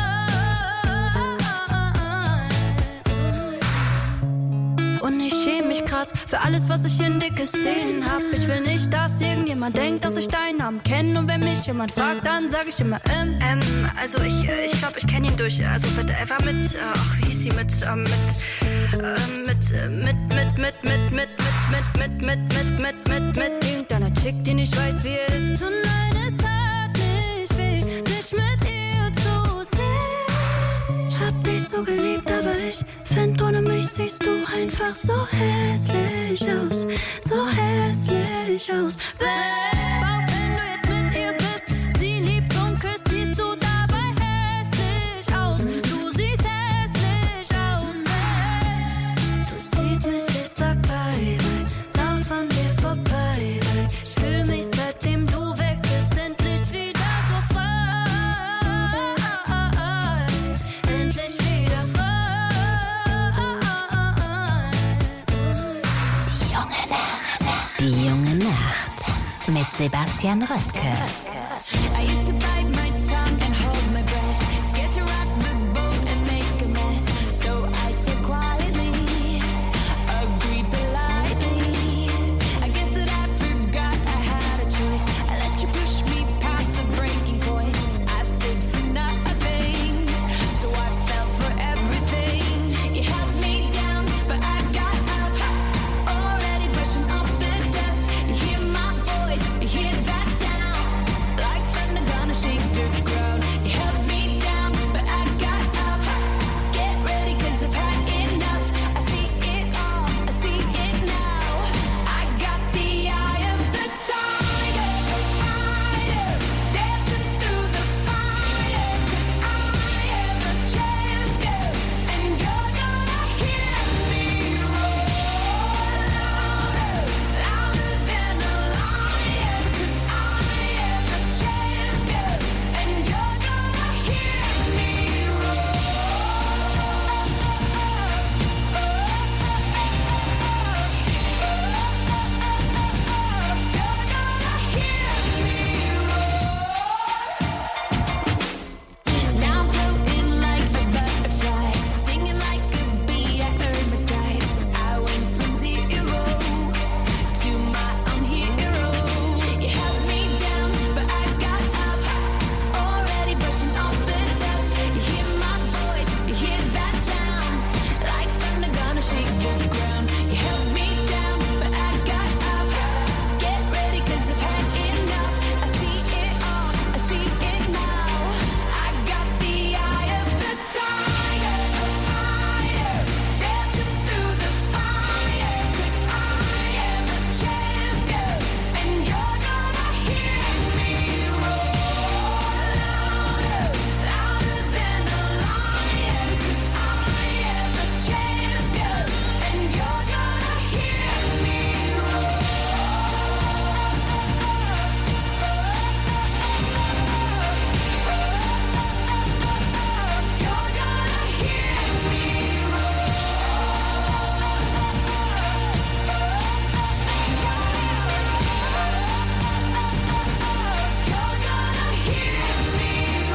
frei. Und ich schäm mich krass für alles, was ich in dir gesehen hab. Ich will nicht, dass irgendjemand denkt, dass ich deinen Namen kenne. Und wenn mich jemand fragt, dann sag ich immer ähm. Ähm, also ich, ich glaub, ich kenn ihn durch. Also mit, er war mit, äh, ach, wie hieß sie, mit, ähm, mit, äh, mit, äh, mit, mit, mit, mit, mit, mit, mit, mit, mit, mit, mit, mit, mit, mit irgendeiner Chick. Schick dir nicht, weiß, wie es ist. Und nein, es tat nicht weh, dich mit ihr zu sehen. Ich hab dich so geliebt, aber ich find, ohne mich siehst du einfach so hässlich aus. So hässlich aus. Babe, auch wenn du jetzt mit ihr bist, sie liebt und küsst, siehst du dabei hässlich aus. Du siehst hässlich aus, babe. Du siehst mich, ich sag bye, bye. Lauf an dir vorbei, bye. Ich fühl mich, seitdem du weg bist, endlich wieder so frei. Endlich wieder frei. Die junge Nacht. Die junge Nacht. Mit Sebastian Röttke. I used to bite my tongue and hold my breath, scared to rock the boat and make a mess. So I said quietly, agreed politely. I guess that I forgot I had a choice. I let you push me past the breaking point. I stood for nothing, so I fell for everything. You held me down, but I got up, already brushing off the dust. You hear my voice, you hear that sound, like thunder gonna shake the ground. You held me down, but I got up. Get ready, cause I've had enough. I see it all, I see it now. I got the eye of the tiger, the fighter, dancing through the fire. Cause I am a champion, and you're gonna hear me roar louder, louder than a lion. Cause I am a champion, and you're gonna hear me roar. Now I'm floating like a butterfly, stinging like a bee. I earned my stripes. I went from zero to my own hero. You held me down, but I got up, already brushing off the dust. You hear my voice, you hear that sound, like thunder gonna shake the ground. You held me down, but I got up. Get ready, cause I've had enough. I see it all, I see it now. I got the eye of the tiger, the fighter, dancing through the fire. Cause I am a champion, and you're gonna hear me roar louder, louder than a lion. Cause I am a champion, and you're gonna hear me roar. You're gonna hear me You're gonna hear me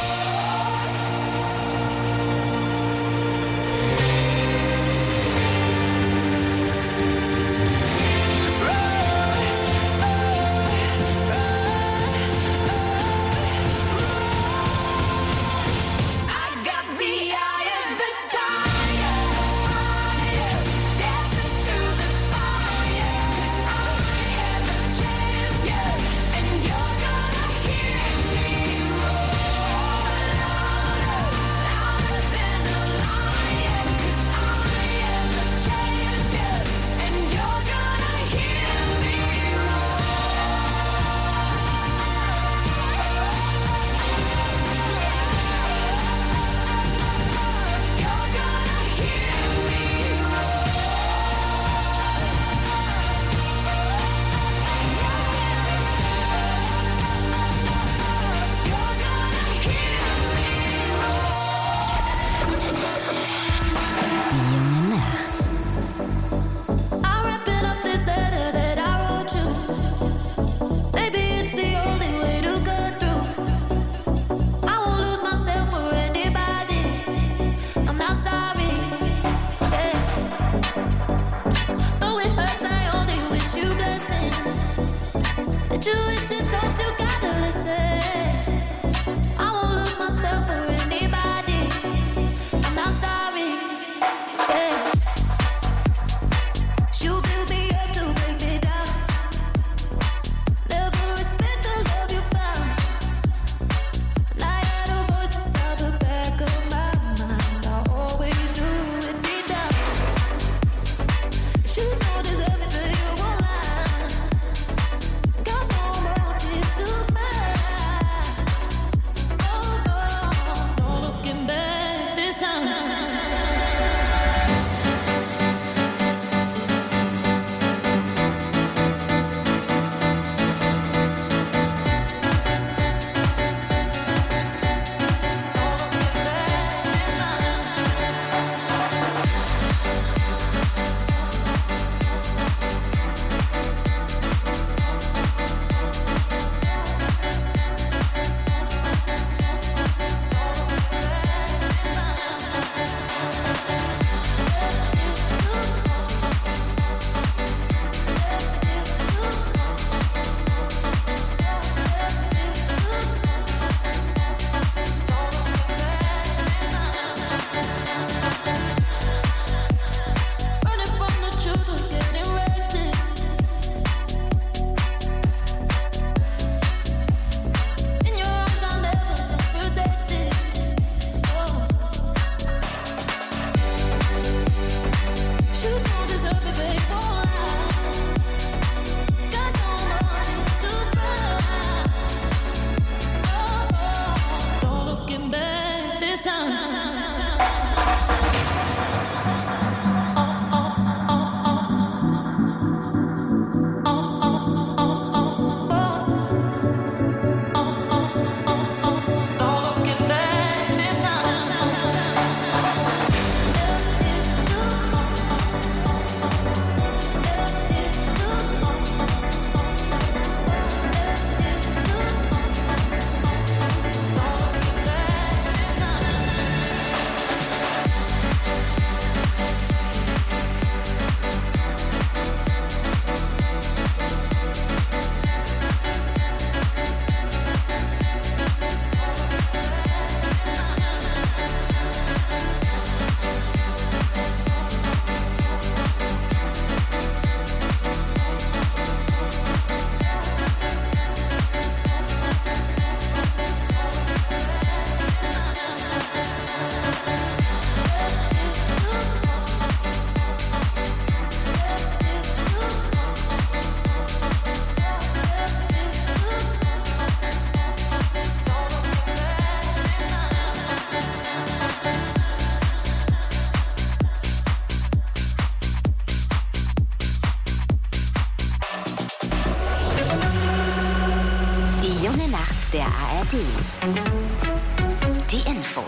I got the eye of the tiger, fighter, dancing through the fire. Cause I am a champion, and you're gonna hear me roar louder, louder than a lion. Cause I am a champion, and you're gonna hear me You're gonna hear me You're gonna hear Die junge Nacht. I'm wrapping up this letter that I wrote you. Maybe it's the only way to get through. I won't lose myself for anybody. I'm not sorry. Yeah. Though it hurts, I only wish you blessings. The tuition talks, you gotta listen. I won't lose myself for anybody. I'm not sorry. Yeah. You build me up to break me down. junge Nacht der A R D. Die Infos.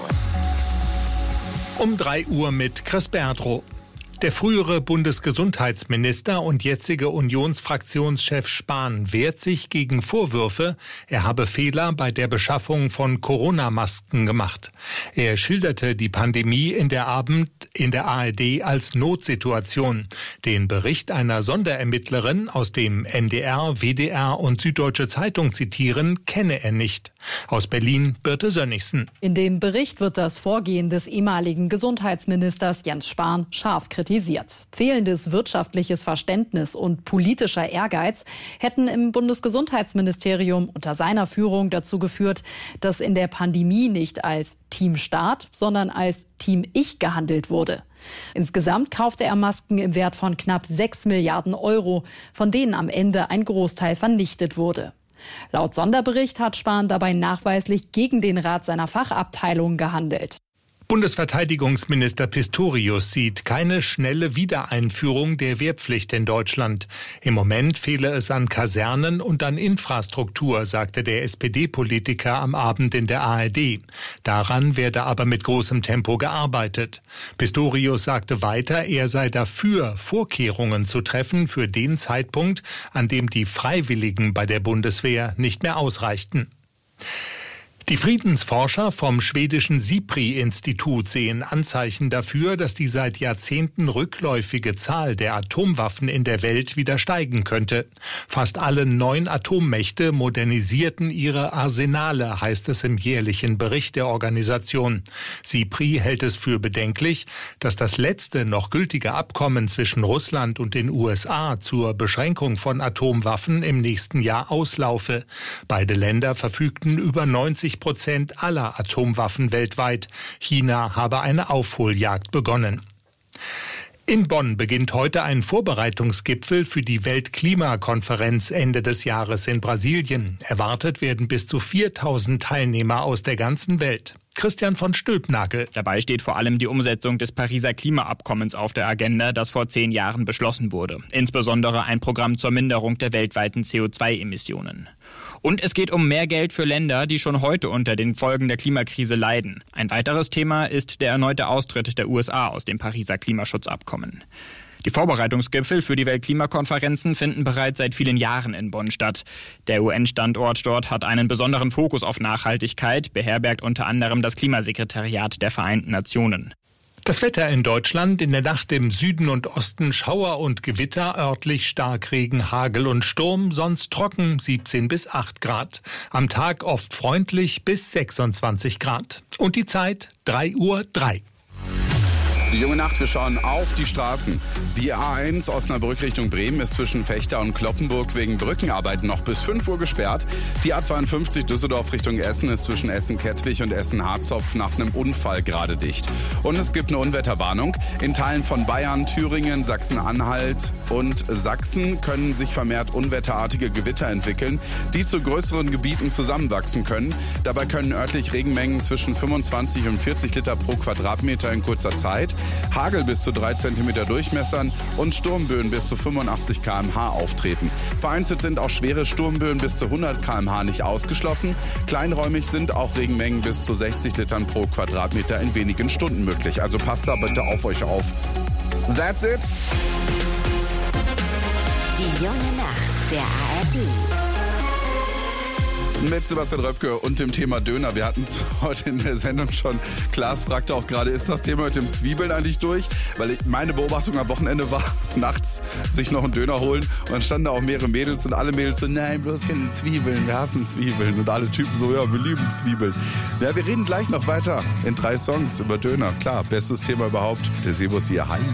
Um drei Uhr mit Chris Bertrow. Der frühere Bundesgesundheitsminister und jetzige Unionsfraktionschef Spahn wehrt sich gegen Vorwürfe, er habe Fehler bei der Beschaffung von Corona-Masken gemacht. Er schilderte die Pandemie in der Abend in der A R D als Notsituation. Den Bericht einer Sonderermittlerin aus dem N D R, W D R und Süddeutsche Zeitung zitieren, kenne er nicht. Aus Berlin Birte Sönnigsen. In dem Bericht wird das Vorgehen des ehemaligen Gesundheitsministers Jens Spahn scharf kritisiert. Fehlendes wirtschaftliches Verständnis und politischer Ehrgeiz hätten im Bundesgesundheitsministerium unter seiner Führung dazu geführt, dass in der Pandemie nicht als Team Staat, sondern als Team Ich gehandelt wurde. Insgesamt kaufte er Masken im Wert von knapp sechs Milliarden Euro, von denen am Ende ein Großteil vernichtet wurde. Laut Sonderbericht hat Spahn dabei nachweislich gegen den Rat seiner Fachabteilung gehandelt. Bundesverteidigungsminister Pistorius sieht keine schnelle Wiedereinführung der Wehrpflicht in Deutschland. Im Moment fehle es an Kasernen und an Infrastruktur, sagte der S P D-Politiker am Abend in der A R D. Daran werde aber mit großem Tempo gearbeitet. Pistorius sagte weiter, er sei dafür, Vorkehrungen zu treffen für den Zeitpunkt, an dem die Freiwilligen bei der Bundeswehr nicht mehr ausreichten. Die Friedensforscher vom schwedischen SIPRI-Institut sehen Anzeichen dafür, dass die seit Jahrzehnten rückläufige Zahl der Atomwaffen in der Welt wieder steigen könnte. Fast alle neun Atommächte modernisierten ihre Arsenale, heißt es im jährlichen Bericht der Organisation. SIPRI hält es für bedenklich, dass das letzte noch gültige Abkommen zwischen Russland und den U S A zur Beschränkung von Atomwaffen im nächsten Jahr auslaufe. Beide Länder verfügten über neunzig Prozent aller Atomwaffen weltweit. China habe eine Aufholjagd begonnen. In Bonn beginnt heute ein Vorbereitungsgipfel für die Weltklimakonferenz Ende des Jahres in Brasilien. Erwartet werden bis zu viertausend Teilnehmer aus der ganzen Welt. Christian von Stülpnagel. Dabei steht vor allem die Umsetzung des Pariser Klimaabkommens auf der Agenda, das vor zehn Jahren beschlossen wurde. Insbesondere ein Programm zur Minderung der weltweiten C O zwei Emissionen. Und es geht um mehr Geld für Länder, die schon heute unter den Folgen der Klimakrise leiden. Ein weiteres Thema ist der erneute Austritt der U S A aus dem Pariser Klimaschutzabkommen. Die Vorbereitungsgipfel für die Weltklimakonferenzen finden bereits seit vielen Jahren in Bonn statt. Der U N-Standort dort hat einen besonderen Fokus auf Nachhaltigkeit, beherbergt unter anderem das Klimasekretariat der Vereinten Nationen. Das Wetter in Deutschland: in der Nacht im Süden und Osten Schauer und Gewitter, örtlich Starkregen, Hagel und Sturm, sonst trocken, siebzehn bis acht Grad. Am Tag oft freundlich bis sechsundzwanzig Grad. Und die Zeit drei Uhr drei. Die junge Nacht, wir schauen auf die Straßen. Die A eins Osnabrück Richtung Bremen ist zwischen Vechta und Cloppenburg wegen Brückenarbeiten noch bis fünf Uhr gesperrt. Die A zweiundfünfzig Düsseldorf Richtung Essen ist zwischen Essen-Kettwig und Essen-Harzopf nach einem Unfall gerade dicht. Und es gibt eine Unwetterwarnung. In Teilen von Bayern, Thüringen, Sachsen-Anhalt und Sachsen können sich vermehrt unwetterartige Gewitter entwickeln, die zu größeren Gebieten zusammenwachsen können. Dabei können örtlich Regenmengen zwischen fünfundzwanzig und vierzig Liter pro Quadratmeter in kurzer Zeit, Hagel bis zu drei Zentimeter Durchmessern und Sturmböen bis zu fünfundachtzig Kilometer pro Stunde auftreten. Vereinzelt sind auch schwere Sturmböen bis zu hundert Kilometer pro Stunde nicht ausgeschlossen. Kleinräumig sind auch Regenmengen bis zu sechzig Litern pro Quadratmeter in wenigen Stunden möglich. Also passt da bitte auf euch auf. That's it. Die junge Nacht der A R D. Mit Sebastian Röpke und dem Thema Döner. Wir hatten es heute in der Sendung schon. Klaas fragte auch gerade, ist das Thema mit dem Zwiebeln eigentlich durch? Weil ich, meine Beobachtung am Wochenende war, nachts sich noch einen Döner holen. Und dann standen da auch mehrere Mädels und alle Mädels so, nein, bloß keine Zwiebeln, wir hassen Zwiebeln. Und alle Typen so, ja, wir lieben Zwiebeln. Ja, wir reden gleich noch weiter in drei Songs über Döner. Klar, bestes Thema überhaupt. Der Sebus hier, hi.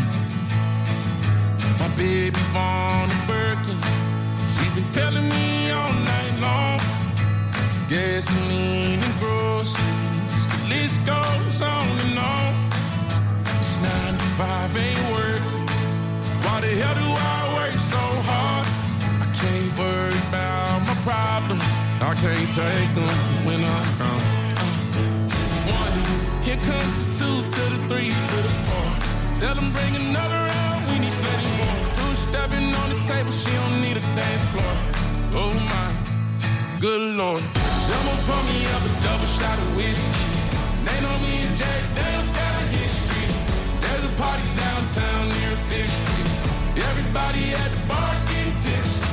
My baby born a Birkin. She's been telling me all night long. Gasoline and groceries, the list goes on and on. It's nine to five, ain't working. Why the hell do I work so hard? I can't worry about my problems. I can't take them when I'm gone. Uh, one, here comes the two to the three to the four. Tell them bring another round, we need plenty more. Two stepping on the table, she don't need a dance floor. Oh my. Good Lord. Someone pour me up a double shot of whiskey. They know me and Jack Daniels got a history. There's a party downtown near Fifth Street. Everybody at the bar getting tipsy.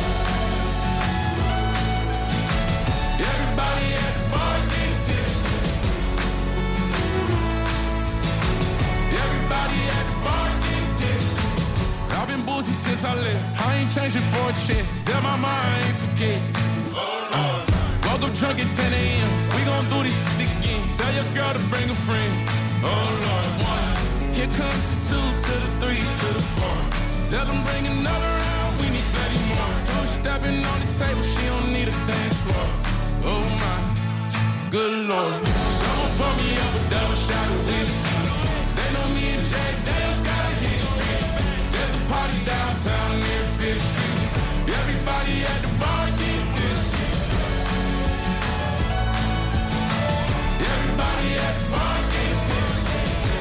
Everybody at the bar getting tipsy. Everybody at the bar getting tipsy. I've been boozy since I left. I ain't changing for a shit. Tell my mom I ain't forget. Uh, woke up drunk at ten a.m. We gon' do this shit again. Tell your girl to bring a friend. Oh Lord, one. Here comes the two to the three to the four. Tell them bring another round. We need thirty more. Toe stepping on the table. She don't need a dance floor. Oh my, good Lord. Someone pour me up a double shot of whiskey. They know me and Jack Daniels got a history. There's a party downtown near Fifth Street. Everybody at the bar getting tipsy. Everybody at the bar getting tipsy.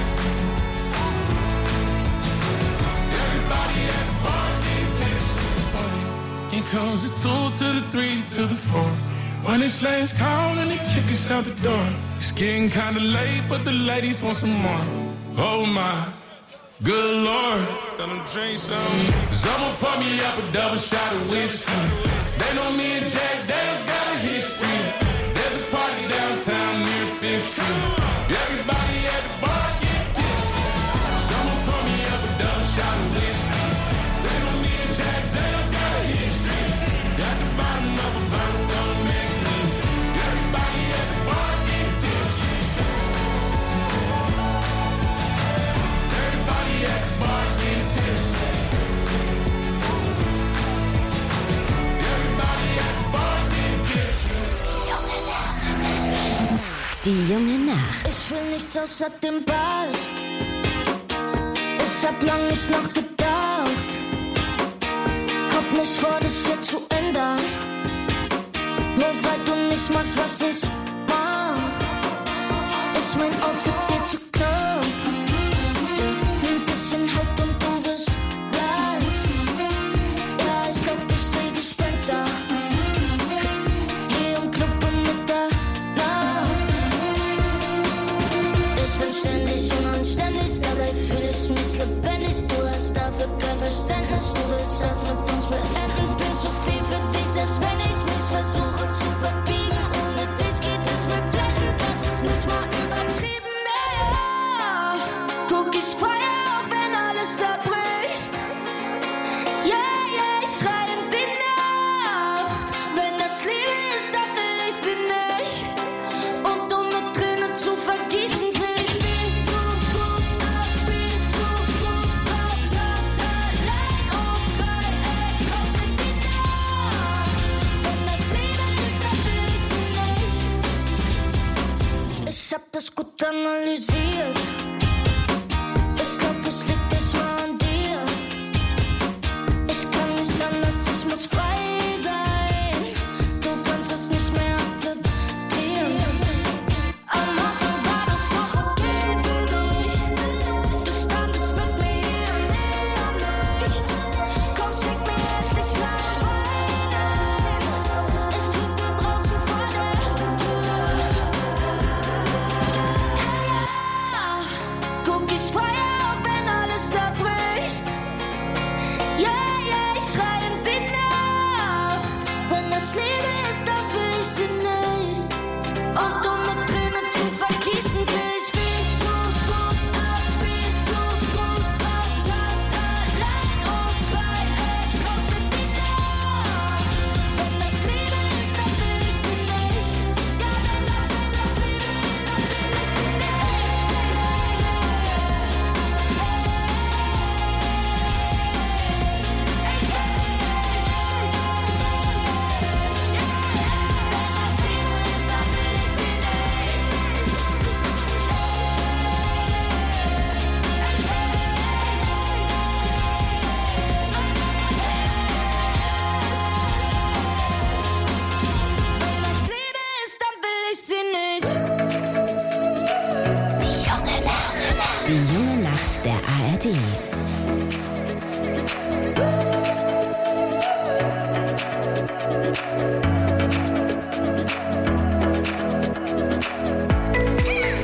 Everybody at the bar getting tipsy. Here comes the two to the three to the four. When it's last call and they kick us out the door. It's getting kinda late, but the ladies want some more. Oh my, good Lord. Tell them drink some. Someone pour me up a double shot of whiskey. They know me and Jack Daniels got a history. There's a party downtown near Fifth Street. Everybody at the bar get tipsy. Someone pour me up a double shot of whiskey. They know me and Jack Daniels got a history. Got the bottom of a bottle, don't mix me. Everybody at the bar get tipsy. Everybody at the bar get tipsy. Everybody at the bar get tipsy. Die junge Nacht. Ich will nichts außer dem Bass. Ich hab lang nicht nachgedacht. Hab nicht vor, das hier zu ändern. Nur weil du nicht magst, was ich mach. Ist mein Outfit dir zu knapp? Ein bisschen Haut und du wirst blass. Ja, ich glaub, ich seh Gespenster. Geh im Club um Mitternacht. Ich bin ständig unanständig, dabei fühl ich mich lebendig. Du hast dafür kein Verständnis. Du willst das mit uns beenden. Bin zu viel für dich, selbst wenn ich mich versuche zu verbiegen. Ohne dich geht es mir blendend, das ist nicht mal übertrieben. Ja, guck, ich feier auch, wenn alles zerbricht. Ja, ja, ich schrei in die Nacht. Wenn das Liebe ist, dann will ich sie nicht. Und um eine Träne zu vergießen, seh ich viel zu gut aus, viel zu gut auf Platz allein und schrei es raus in die Nacht. Wenn das Liebe ist, dann will ich sie nicht. Ich hab das gut analysiert. Ich glaub, es liegt nicht mal an dir. Ich kann nicht anders, ich muss frei sein. Du kannst es nicht mehr akzeptieren. Am Anfang war das noch okay für dich. Du standest mit mir hier im Neonlicht. Komm, schick mir endlich mal Wein ein. Ich lieg da draußen vor der Tür. Guck, ich feier auch, wenn alles zerbricht. Ja, ja, ich schrei in die Nacht. Wenn das Liebe ist, dann will ich sie nicht. Und um eine Träne zu vergießen, seh ich viel zu gut aus, viel zu gut auf Platz allein und schrei es raus in die Nacht. Wenn das Liebe ist, dann will ich sie nicht. Ja, wenn das, wenn das Liebe ist, dann will ich sie Wenn das Liebe ist, dann will ich sie nicht. Die junge Nacht der A R D.